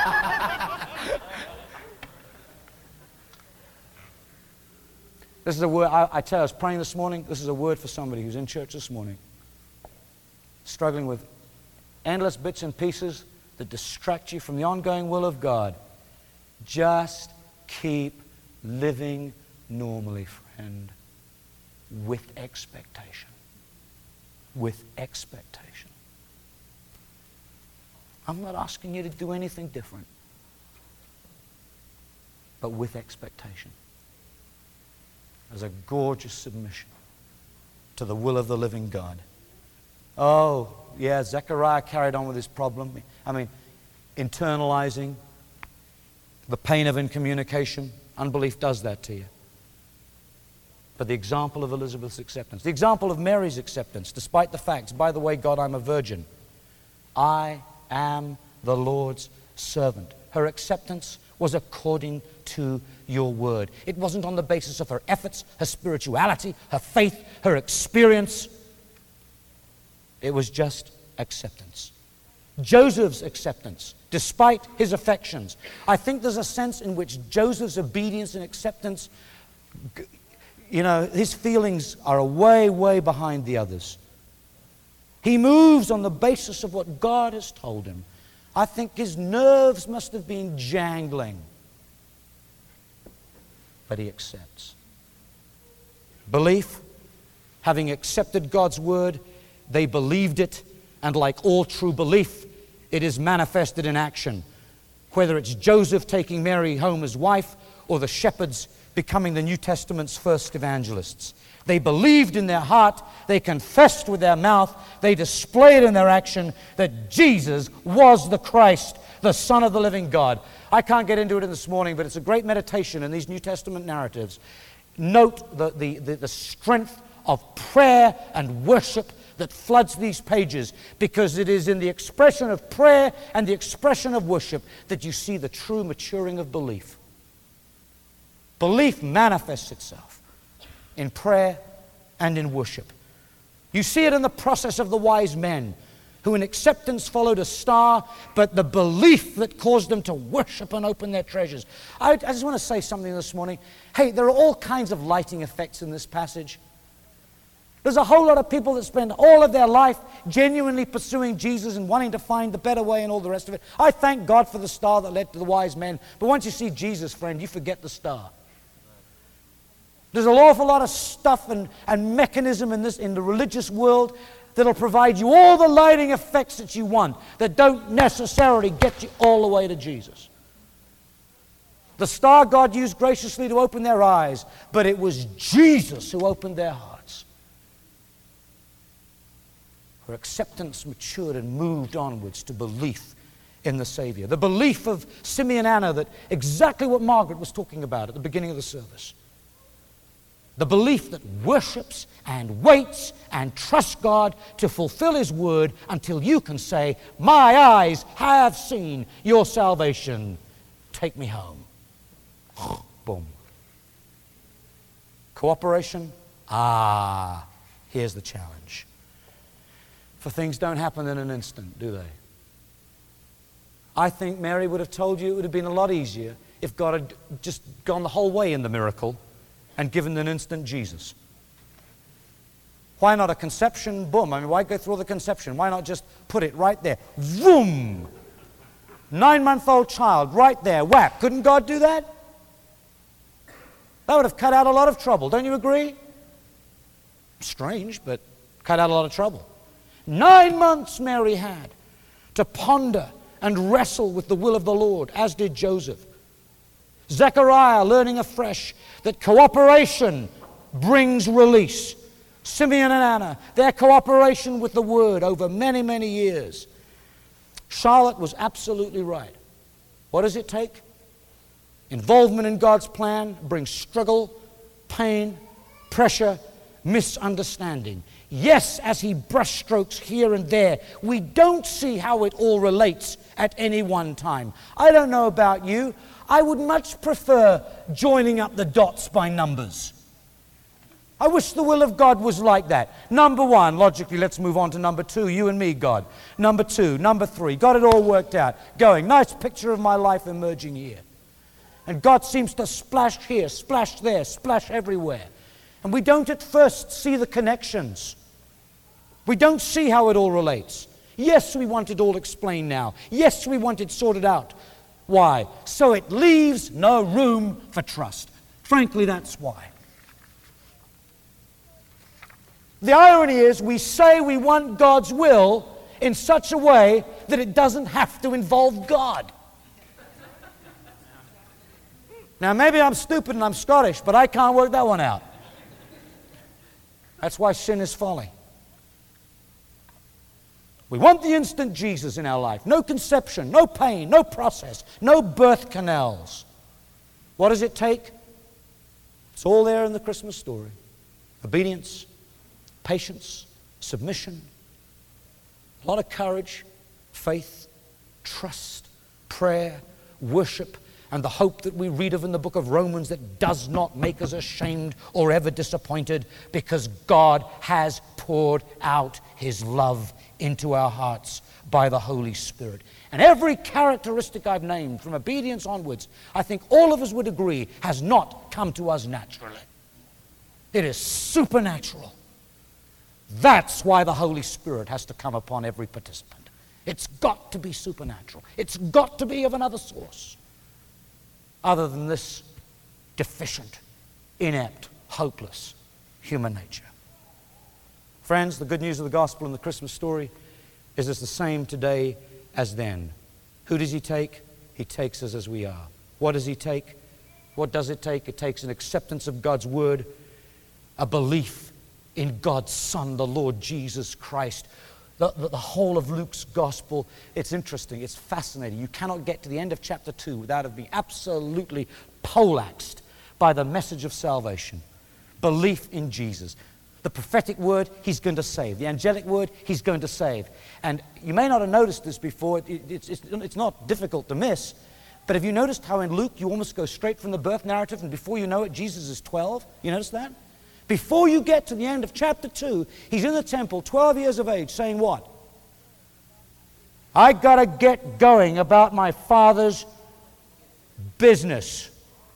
This is a word, I, I tell you, I was praying this morning, this is a word for somebody who's in church this morning, struggling with endless bits and pieces that distract you from the ongoing will of God. Just keep living normally, friend, with expectation. With expectation. I'm not asking you to do anything different, but with expectation. There's a gorgeous submission to the will of the living God. Oh, yeah, Zechariah carried on with his problem. I mean, internalizing the pain of incommunication. Unbelief does that to you. But the example of Elizabeth's acceptance, the example of Mary's acceptance, despite the facts, by the way, God, I'm a virgin. I am the Lord's servant. Her acceptance was according to your word. It wasn't on the basis of her efforts, her spirituality, her faith, her experience. It was just acceptance. Joseph's acceptance, despite his affections. I think there's a sense in which Joseph's obedience and acceptance, you know, his feelings are way, way behind the others. He moves on the basis of what God has told him. I think his nerves must have been jangling. But he accepts. Belief, having accepted God's word, they believed it, and like all true belief, it is manifested in action. Whether it's Joseph taking Mary home as wife, or the shepherds becoming the New Testament's first evangelists. They believed in their heart, they confessed with their mouth, they displayed in their action that Jesus was the Christ, the Son of the living God. I can't get into it this morning, but it's a great meditation in these New Testament narratives. Note the, the, the, the strength of prayer and worship that floods these pages, because it is in the expression of prayer and the expression of worship that you see the true maturing of belief. Belief manifests itself in prayer and in worship. You see it in the process of the wise men, who in acceptance followed a star, but the belief that caused them to worship and open their treasures. I, I just want to say something this morning. Hey, there are all kinds of lighting effects in this passage. There's a whole lot of people that spend all of their life genuinely pursuing Jesus and wanting to find the better way and all the rest of it. I thank God for the star that led to the wise men. But once you see Jesus, friend, you forget the star. There's an awful lot of stuff and, and mechanism in this in the religious world that'll provide you all the lighting effects that you want that don't necessarily get you all the way to Jesus. The star God used graciously to open their eyes, but it was Jesus who opened their hearts. Her acceptance matured and moved onwards to belief in the Savior. The belief of Simeon and Anna, that exactly what Margaret was talking about at the beginning of the service. The belief that worships and waits and trusts God to fulfill His word until you can say, my eyes have seen your salvation. Take me home. Boom. Cooperation? Ah, here's the challenge. For things don't happen in an instant, do they? I think Mary would have told you it would have been a lot easier if God had just gone the whole way in the miracle and given an instant Jesus. Why not a conception? Boom. I mean, why go through the conception? Why not just put it right there? Vroom! Nine-month-old child right there. Whack. Couldn't God do that? That would have cut out a lot of trouble. Don't you agree? Strange, but cut out a lot of trouble. Nine months Mary had to ponder and wrestle with the will of the Lord, as did Joseph. Zechariah learning afresh that cooperation brings release. Simeon and Anna, their cooperation with the Word over many, many years. Charlotte was absolutely right. What does it take? Involvement in God's plan brings struggle, pain, pressure, misunderstanding. Yes, as He brushstrokes here and there, we don't see how it all relates at any one time. I don't know about you. I would much prefer joining up the dots by numbers. I wish the will of God was like that. Number one, logically, let's move on to number two, you and me, God. Number two, number three, got it all worked out. Going, nice picture of my life emerging here. And God seems to splash here, splash there, splash everywhere. And we don't at first see the connections. We don't see how it all relates. Yes, we want it all explained now. Yes, we want it sorted out. Why? So it leaves no room for trust. Frankly, that's why. The irony is we say we want God's will in such a way that it doesn't have to involve God. Now, maybe I'm stupid and I'm Scottish, but I can't work that one out. That's why sin is folly. We want the instant Jesus in our life. No conception, no pain, no process, no birth canals. What does it take? It's all there in the Christmas story. Obedience, patience, submission, a lot of courage, faith, trust, prayer, worship, and the hope that we read of in the book of Romans that does not make us ashamed or ever disappointed, because God has poured out His love into our hearts by the Holy Spirit. And every characteristic I've named, from obedience onwards, I think all of us would agree, has not come to us naturally. It is supernatural. That's why the Holy Spirit has to come upon every participant. It's got to be supernatural. It's got to be of another source other than this deficient, inept, hopeless human nature. Friends, the good news of the gospel and the Christmas story is it's the same today as then. Who does He take? He takes us as we are. What does He take? What does it take? It takes an acceptance of God's Word, a belief in God's Son, the Lord Jesus Christ. The, the, the whole of Luke's gospel, it's interesting, it's fascinating. You cannot get to the end of chapter two without it being absolutely poleaxed by the message of salvation. Belief in Jesus. The prophetic word, He's going to save. The angelic word, He's going to save. And you may not have noticed this before. It, it, it's, it's, it's not difficult to miss. But have you noticed how in Luke you almost go straight from the birth narrative, and before you know it, Jesus is twelve? You notice that? Before you get to the end of chapter two, He's in the temple, twelve years of age, saying what? I got to get going about my Father's business.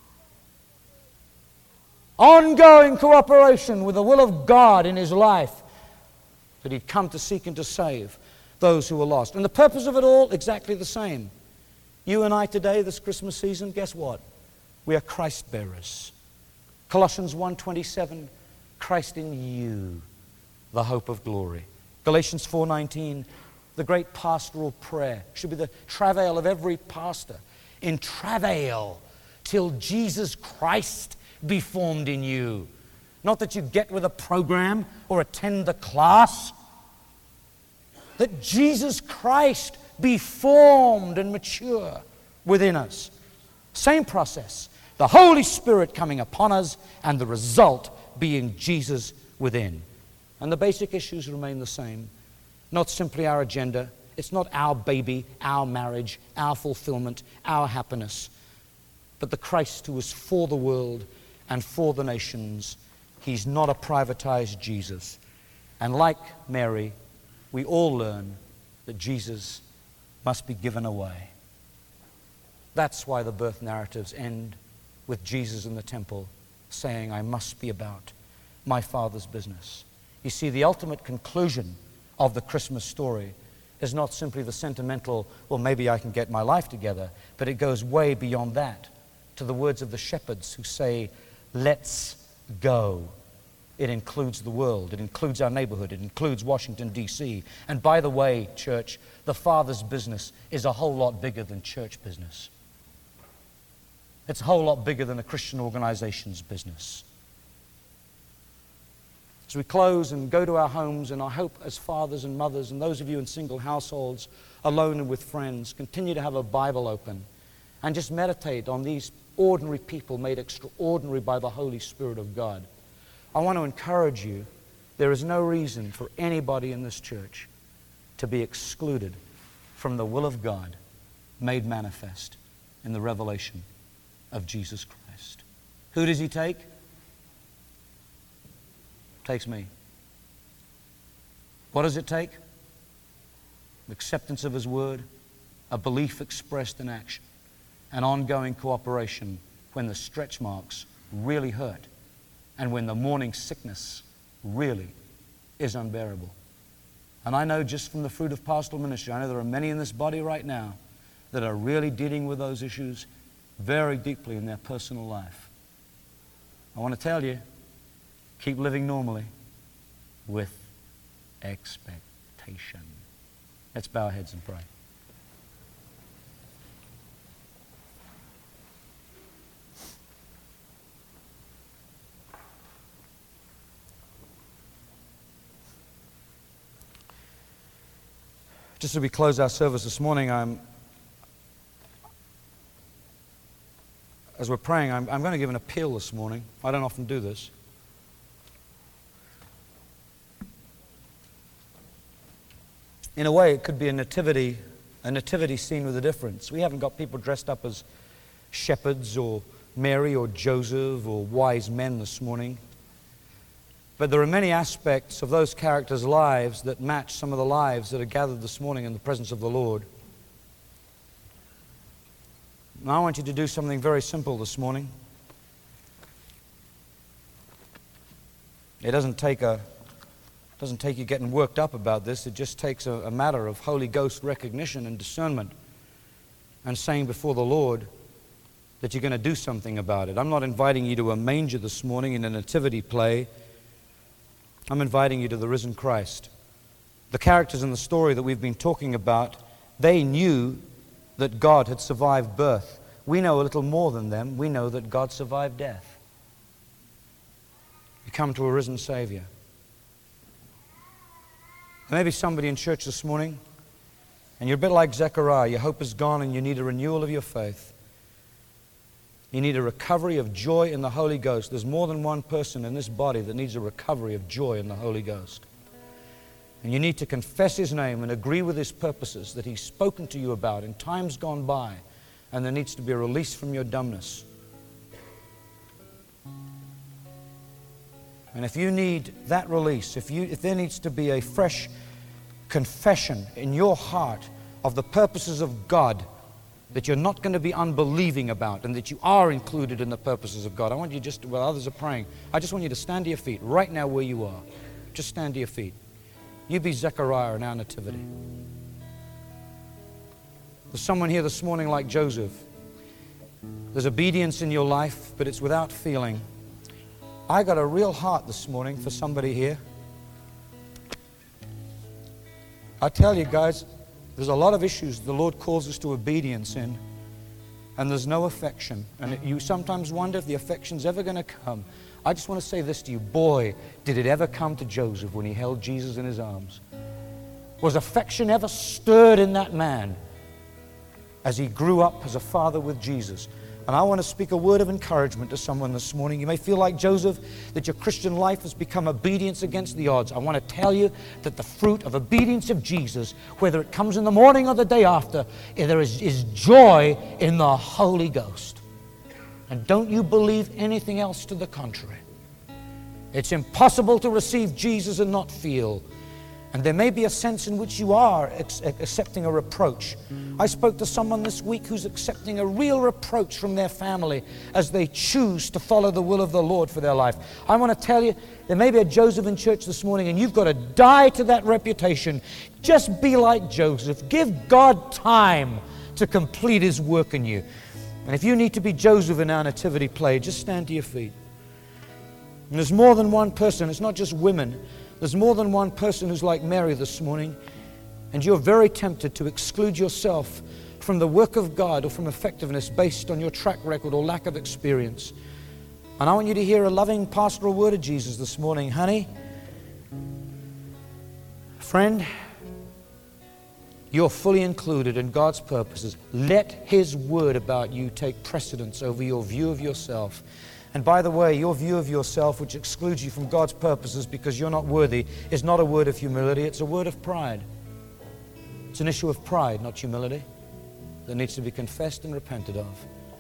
Ongoing cooperation with the will of God in his life, that He'd come to seek and to save those who were lost. And the purpose of it all, exactly the same. You and I today, this Christmas season, guess what? We are Christ bearers. Colossians one twenty-seven, Christ in you, the hope of glory. Galatians four nineteen, the great pastoral prayer, should be the travail of every pastor. In travail till Jesus Christ be formed in you. Not that you get with a program or attend the class. That Jesus Christ be formed and mature within us. Same process. The Holy Spirit coming upon us and the result being Jesus within. And the basic issues remain the same. Not simply our agenda. It's not our baby, our marriage, our fulfillment, our happiness. But the Christ who is for the world and for the nations. He's not a privatized Jesus. And like Mary, we all learn that Jesus must be given away. That's why the birth narratives end with Jesus in the temple saying, I must be about my Father's business. You see, the ultimate conclusion of the Christmas story is not simply the sentimental, well, maybe I can get my life together, but it goes way beyond that to the words of the shepherds who say, let's go. It includes the world. It includes our neighborhood. It includes Washington, D C And by the way, church, the Father's business is a whole lot bigger than church business. It's a whole lot bigger than a Christian organization's business. As we close and go to our homes, and I hope as fathers and mothers, and those of you in single households, alone and with friends, continue to have a Bible open and just meditate on these ordinary people made extraordinary by the Holy Spirit of God. I want to encourage you, there is no reason for anybody in this church to be excluded from the will of God made manifest in the revelation of Jesus Christ. Who does He take? Takes me. What does it take? Acceptance of His Word, a belief expressed in action, an ongoing cooperation when the stretch marks really hurt and when the morning sickness really is unbearable. And I know just from the fruit of pastoral ministry, I know there are many in this body right now that are really dealing with those issues very deeply in their personal life. I want to tell you, keep living normally with expectation. Let's bow our heads and pray. Just as we close our service this morning, I'm, as we're praying, I'm, I'm going to give an appeal this morning. I don't often do this. In a way, it could be a nativity, a nativity scene with a difference. We haven't got people dressed up as shepherds or Mary or Joseph or wise men this morning. But there are many aspects of those characters' lives that match some of the lives that are gathered this morning in the presence of the Lord. And I want you to do something very simple this morning. It doesn't take a doesn't take you getting worked up about this. It just takes a, a matter of Holy Ghost recognition and discernment and saying before the Lord that you're going to do something about it. I'm not inviting you to a manger this morning in a nativity play. I'm inviting you to the risen Christ. The characters in the story that we've been talking about, they knew that God had survived birth. We know a little more than them. We know that God survived death. You come to a risen Savior. There may be somebody in church this morning, and you're a bit like Zechariah. Your hope is gone, and you need a renewal of your faith. You need a recovery of joy in the Holy Ghost. There's more than one person in this body that needs a recovery of joy in the Holy Ghost. And you need to confess His name and agree with His purposes that He's spoken to you about in times gone by. And there needs to be a release from your dumbness. And if you need that release, if, you, if there needs to be a fresh confession in your heart of the purposes of God that you're not going to be unbelieving about and that you are included in the purposes of God, I want you just, while others are praying, I just want you to stand to your feet right now where you are. Just stand to your feet. You be Zechariah in our nativity. There's someone here this morning like Joseph. There's obedience in your life, but it's without feeling. I got a real heart this morning for somebody here. I tell you guys, there's a lot of issues the Lord calls us to obedience in, and there's no affection. And it, you sometimes wonder if the affection's ever going to come. I just want to say this to you. Boy, did it ever come to Joseph when he held Jesus in his arms. Was affection ever stirred in that man as he grew up as a father with Jesus? And I want to speak a word of encouragement to someone this morning. You may feel like Joseph, that your Christian life has become obedience against the odds. I want to tell you that the fruit of obedience of Jesus, whether it comes in the morning or the day after, there is, is joy in the Holy Ghost. And don't you believe anything else to the contrary. It's impossible to receive Jesus and not feel. And there may be a sense in which you are ex- accepting a reproach. I spoke to someone this week who's accepting a real reproach from their family as they choose to follow the will of the Lord for their life. I want to tell you, there may be a Joseph in church this morning, and you've got to die to that reputation. Just be like Joseph. Give God time to complete His work in you. And if you need to be Joseph in our nativity play, just stand to your feet. And there's more than one person. It's not just women. There's more than one person who's like Mary this morning, and you're very tempted to exclude yourself from the work of God or from effectiveness based on your track record or lack of experience. And I want you to hear a loving pastoral word of Jesus this morning. Honey, friend, you're fully included in God's purposes. Let His word about you take precedence over your view of yourself. And by the way, your view of yourself, which excludes you from God's purposes because you're not worthy, is not a word of humility, it's a word of pride. It's an issue of pride, not humility, that needs to be confessed and repented of.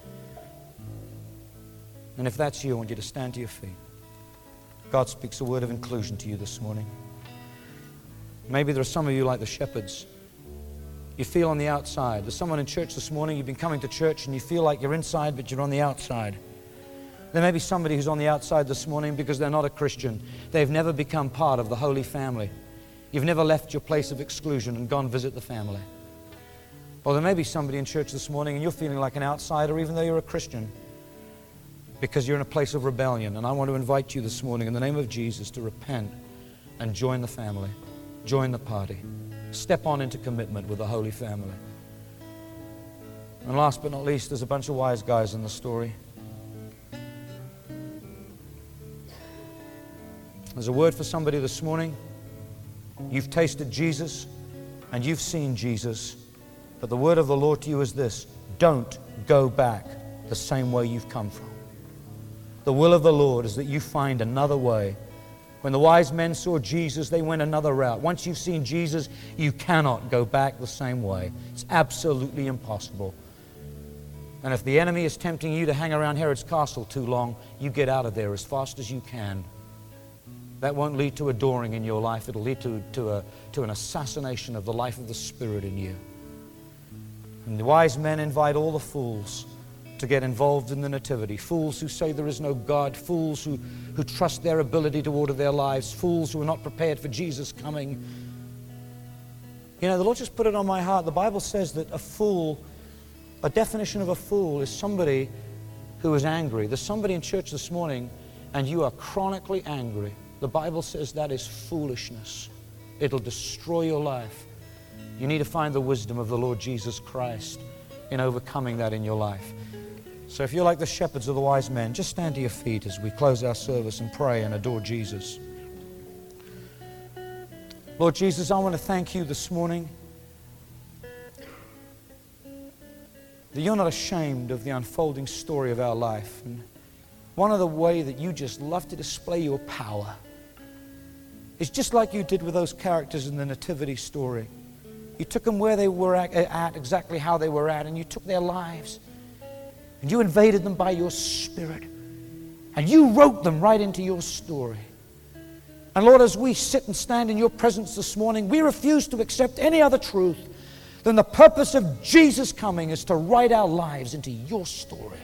And if that's you, I want you to stand to your feet. God speaks a word of inclusion to you this morning. Maybe there are some of you like the shepherds. You feel on the outside. There's someone in church this morning, you've been coming to church and you feel like you're inside but you're on the outside. There may be somebody who's on the outside this morning because they're not a Christian. They've never become part of the Holy Family. You've never left your place of exclusion and gone visit the family. Or there may be somebody in church this morning and you're feeling like an outsider even though you're a Christian because you're in a place of rebellion. And I want to invite you this morning in the name of Jesus to repent and join the family. Join the party. Step on into commitment with the Holy Family. And last but not least, there's a bunch of wise guys in the story. There's a word for somebody this morning. You've tasted Jesus and you've seen Jesus, but the word of the Lord to you is this: don't go back the same way you've come from. The will of the Lord is that you find another way. When the wise men saw Jesus, they went another route. Once you've seen Jesus, you cannot go back the same way. It's absolutely impossible. And if the enemy is tempting you to hang around Herod's castle too long, you get out of there as fast as you can. That won't lead to adoring in your life. It'll lead to, to, a, to an assassination of the life of the Spirit in you. And the wise men invite all the fools to get involved in the nativity. Fools who say there is no God. Fools who, who trust their ability to order their lives. Fools who are not prepared for Jesus coming. You know, the Lord just put it on my heart. The Bible says that a fool, a definition of a fool is somebody who is angry. There's somebody in church this morning and you are chronically angry. The Bible says that is foolishness. It'll destroy your life. You need to find the wisdom of the Lord Jesus Christ in overcoming that in your life. So if you're like the shepherds or the wise men, just stand to your feet as we close our service and pray and adore Jesus. Lord Jesus, I want to thank you this morning that you're not ashamed of the unfolding story of our life. And one of the ways that you just love to display your power is just like you did with those characters in the nativity story. You took them where they were at, at, exactly how they were at, and you took their lives, and you invaded them by your Spirit, and you wrote them right into your story. And Lord, as we sit and stand in your presence this morning, we refuse to accept any other truth than the purpose of Jesus coming is to write our lives into your story.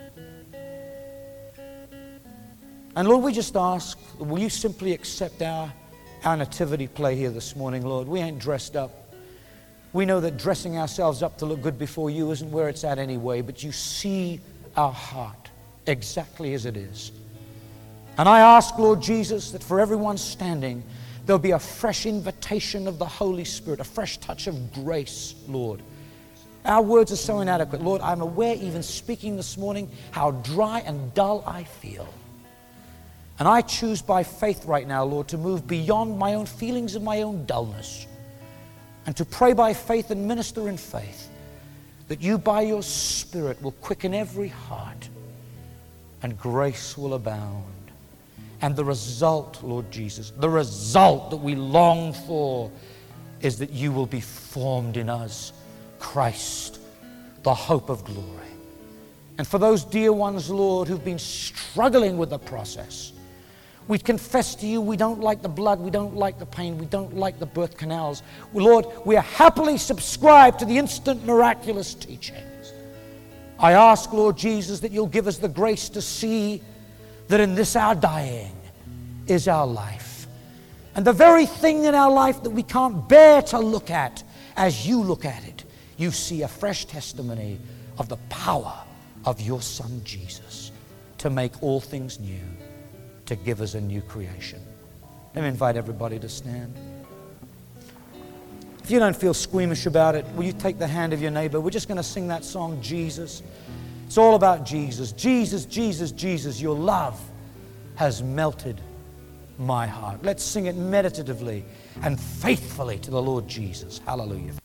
And Lord, we just ask, will you simply accept our, our nativity play here this morning, Lord? We ain't dressed up. We know that dressing ourselves up to look good before you isn't where it's at anyway, but you see our heart exactly as it is. And I ask, Lord Jesus, that for everyone standing, there'll be a fresh invitation of the Holy Spirit, a fresh touch of grace, Lord. Our words are so inadequate. Lord, I'm aware, even speaking this morning, how dry and dull I feel. And I choose by faith right now, Lord, to move beyond my own feelings and my own dullness, and to pray by faith and minister in faith, that you by your Spirit will quicken every heart and grace will abound. And the result, Lord Jesus, the result that we long for is that you will be formed in us, Christ, the hope of glory. And for those dear ones, Lord, who've been struggling with the process, we confess to you we don't like the blood, we don't like the pain, we don't like the birth canals. Lord, we are happily subscribed to the instant miraculous teachings. I ask, Lord Jesus, that you'll give us the grace to see that in this our dying is our life. And the very thing in our life that we can't bear to look at, as you look at it, you see a fresh testimony of the power of your Son Jesus to make all things new, to give us a new creation. Let me invite everybody to stand. If you don't feel squeamish about it, will you take the hand of your neighbor? We're just going to sing that song, Jesus. It's all about Jesus. Jesus, Jesus, Jesus, your love has melted my heart. Let's sing it meditatively and faithfully to the Lord Jesus. Hallelujah.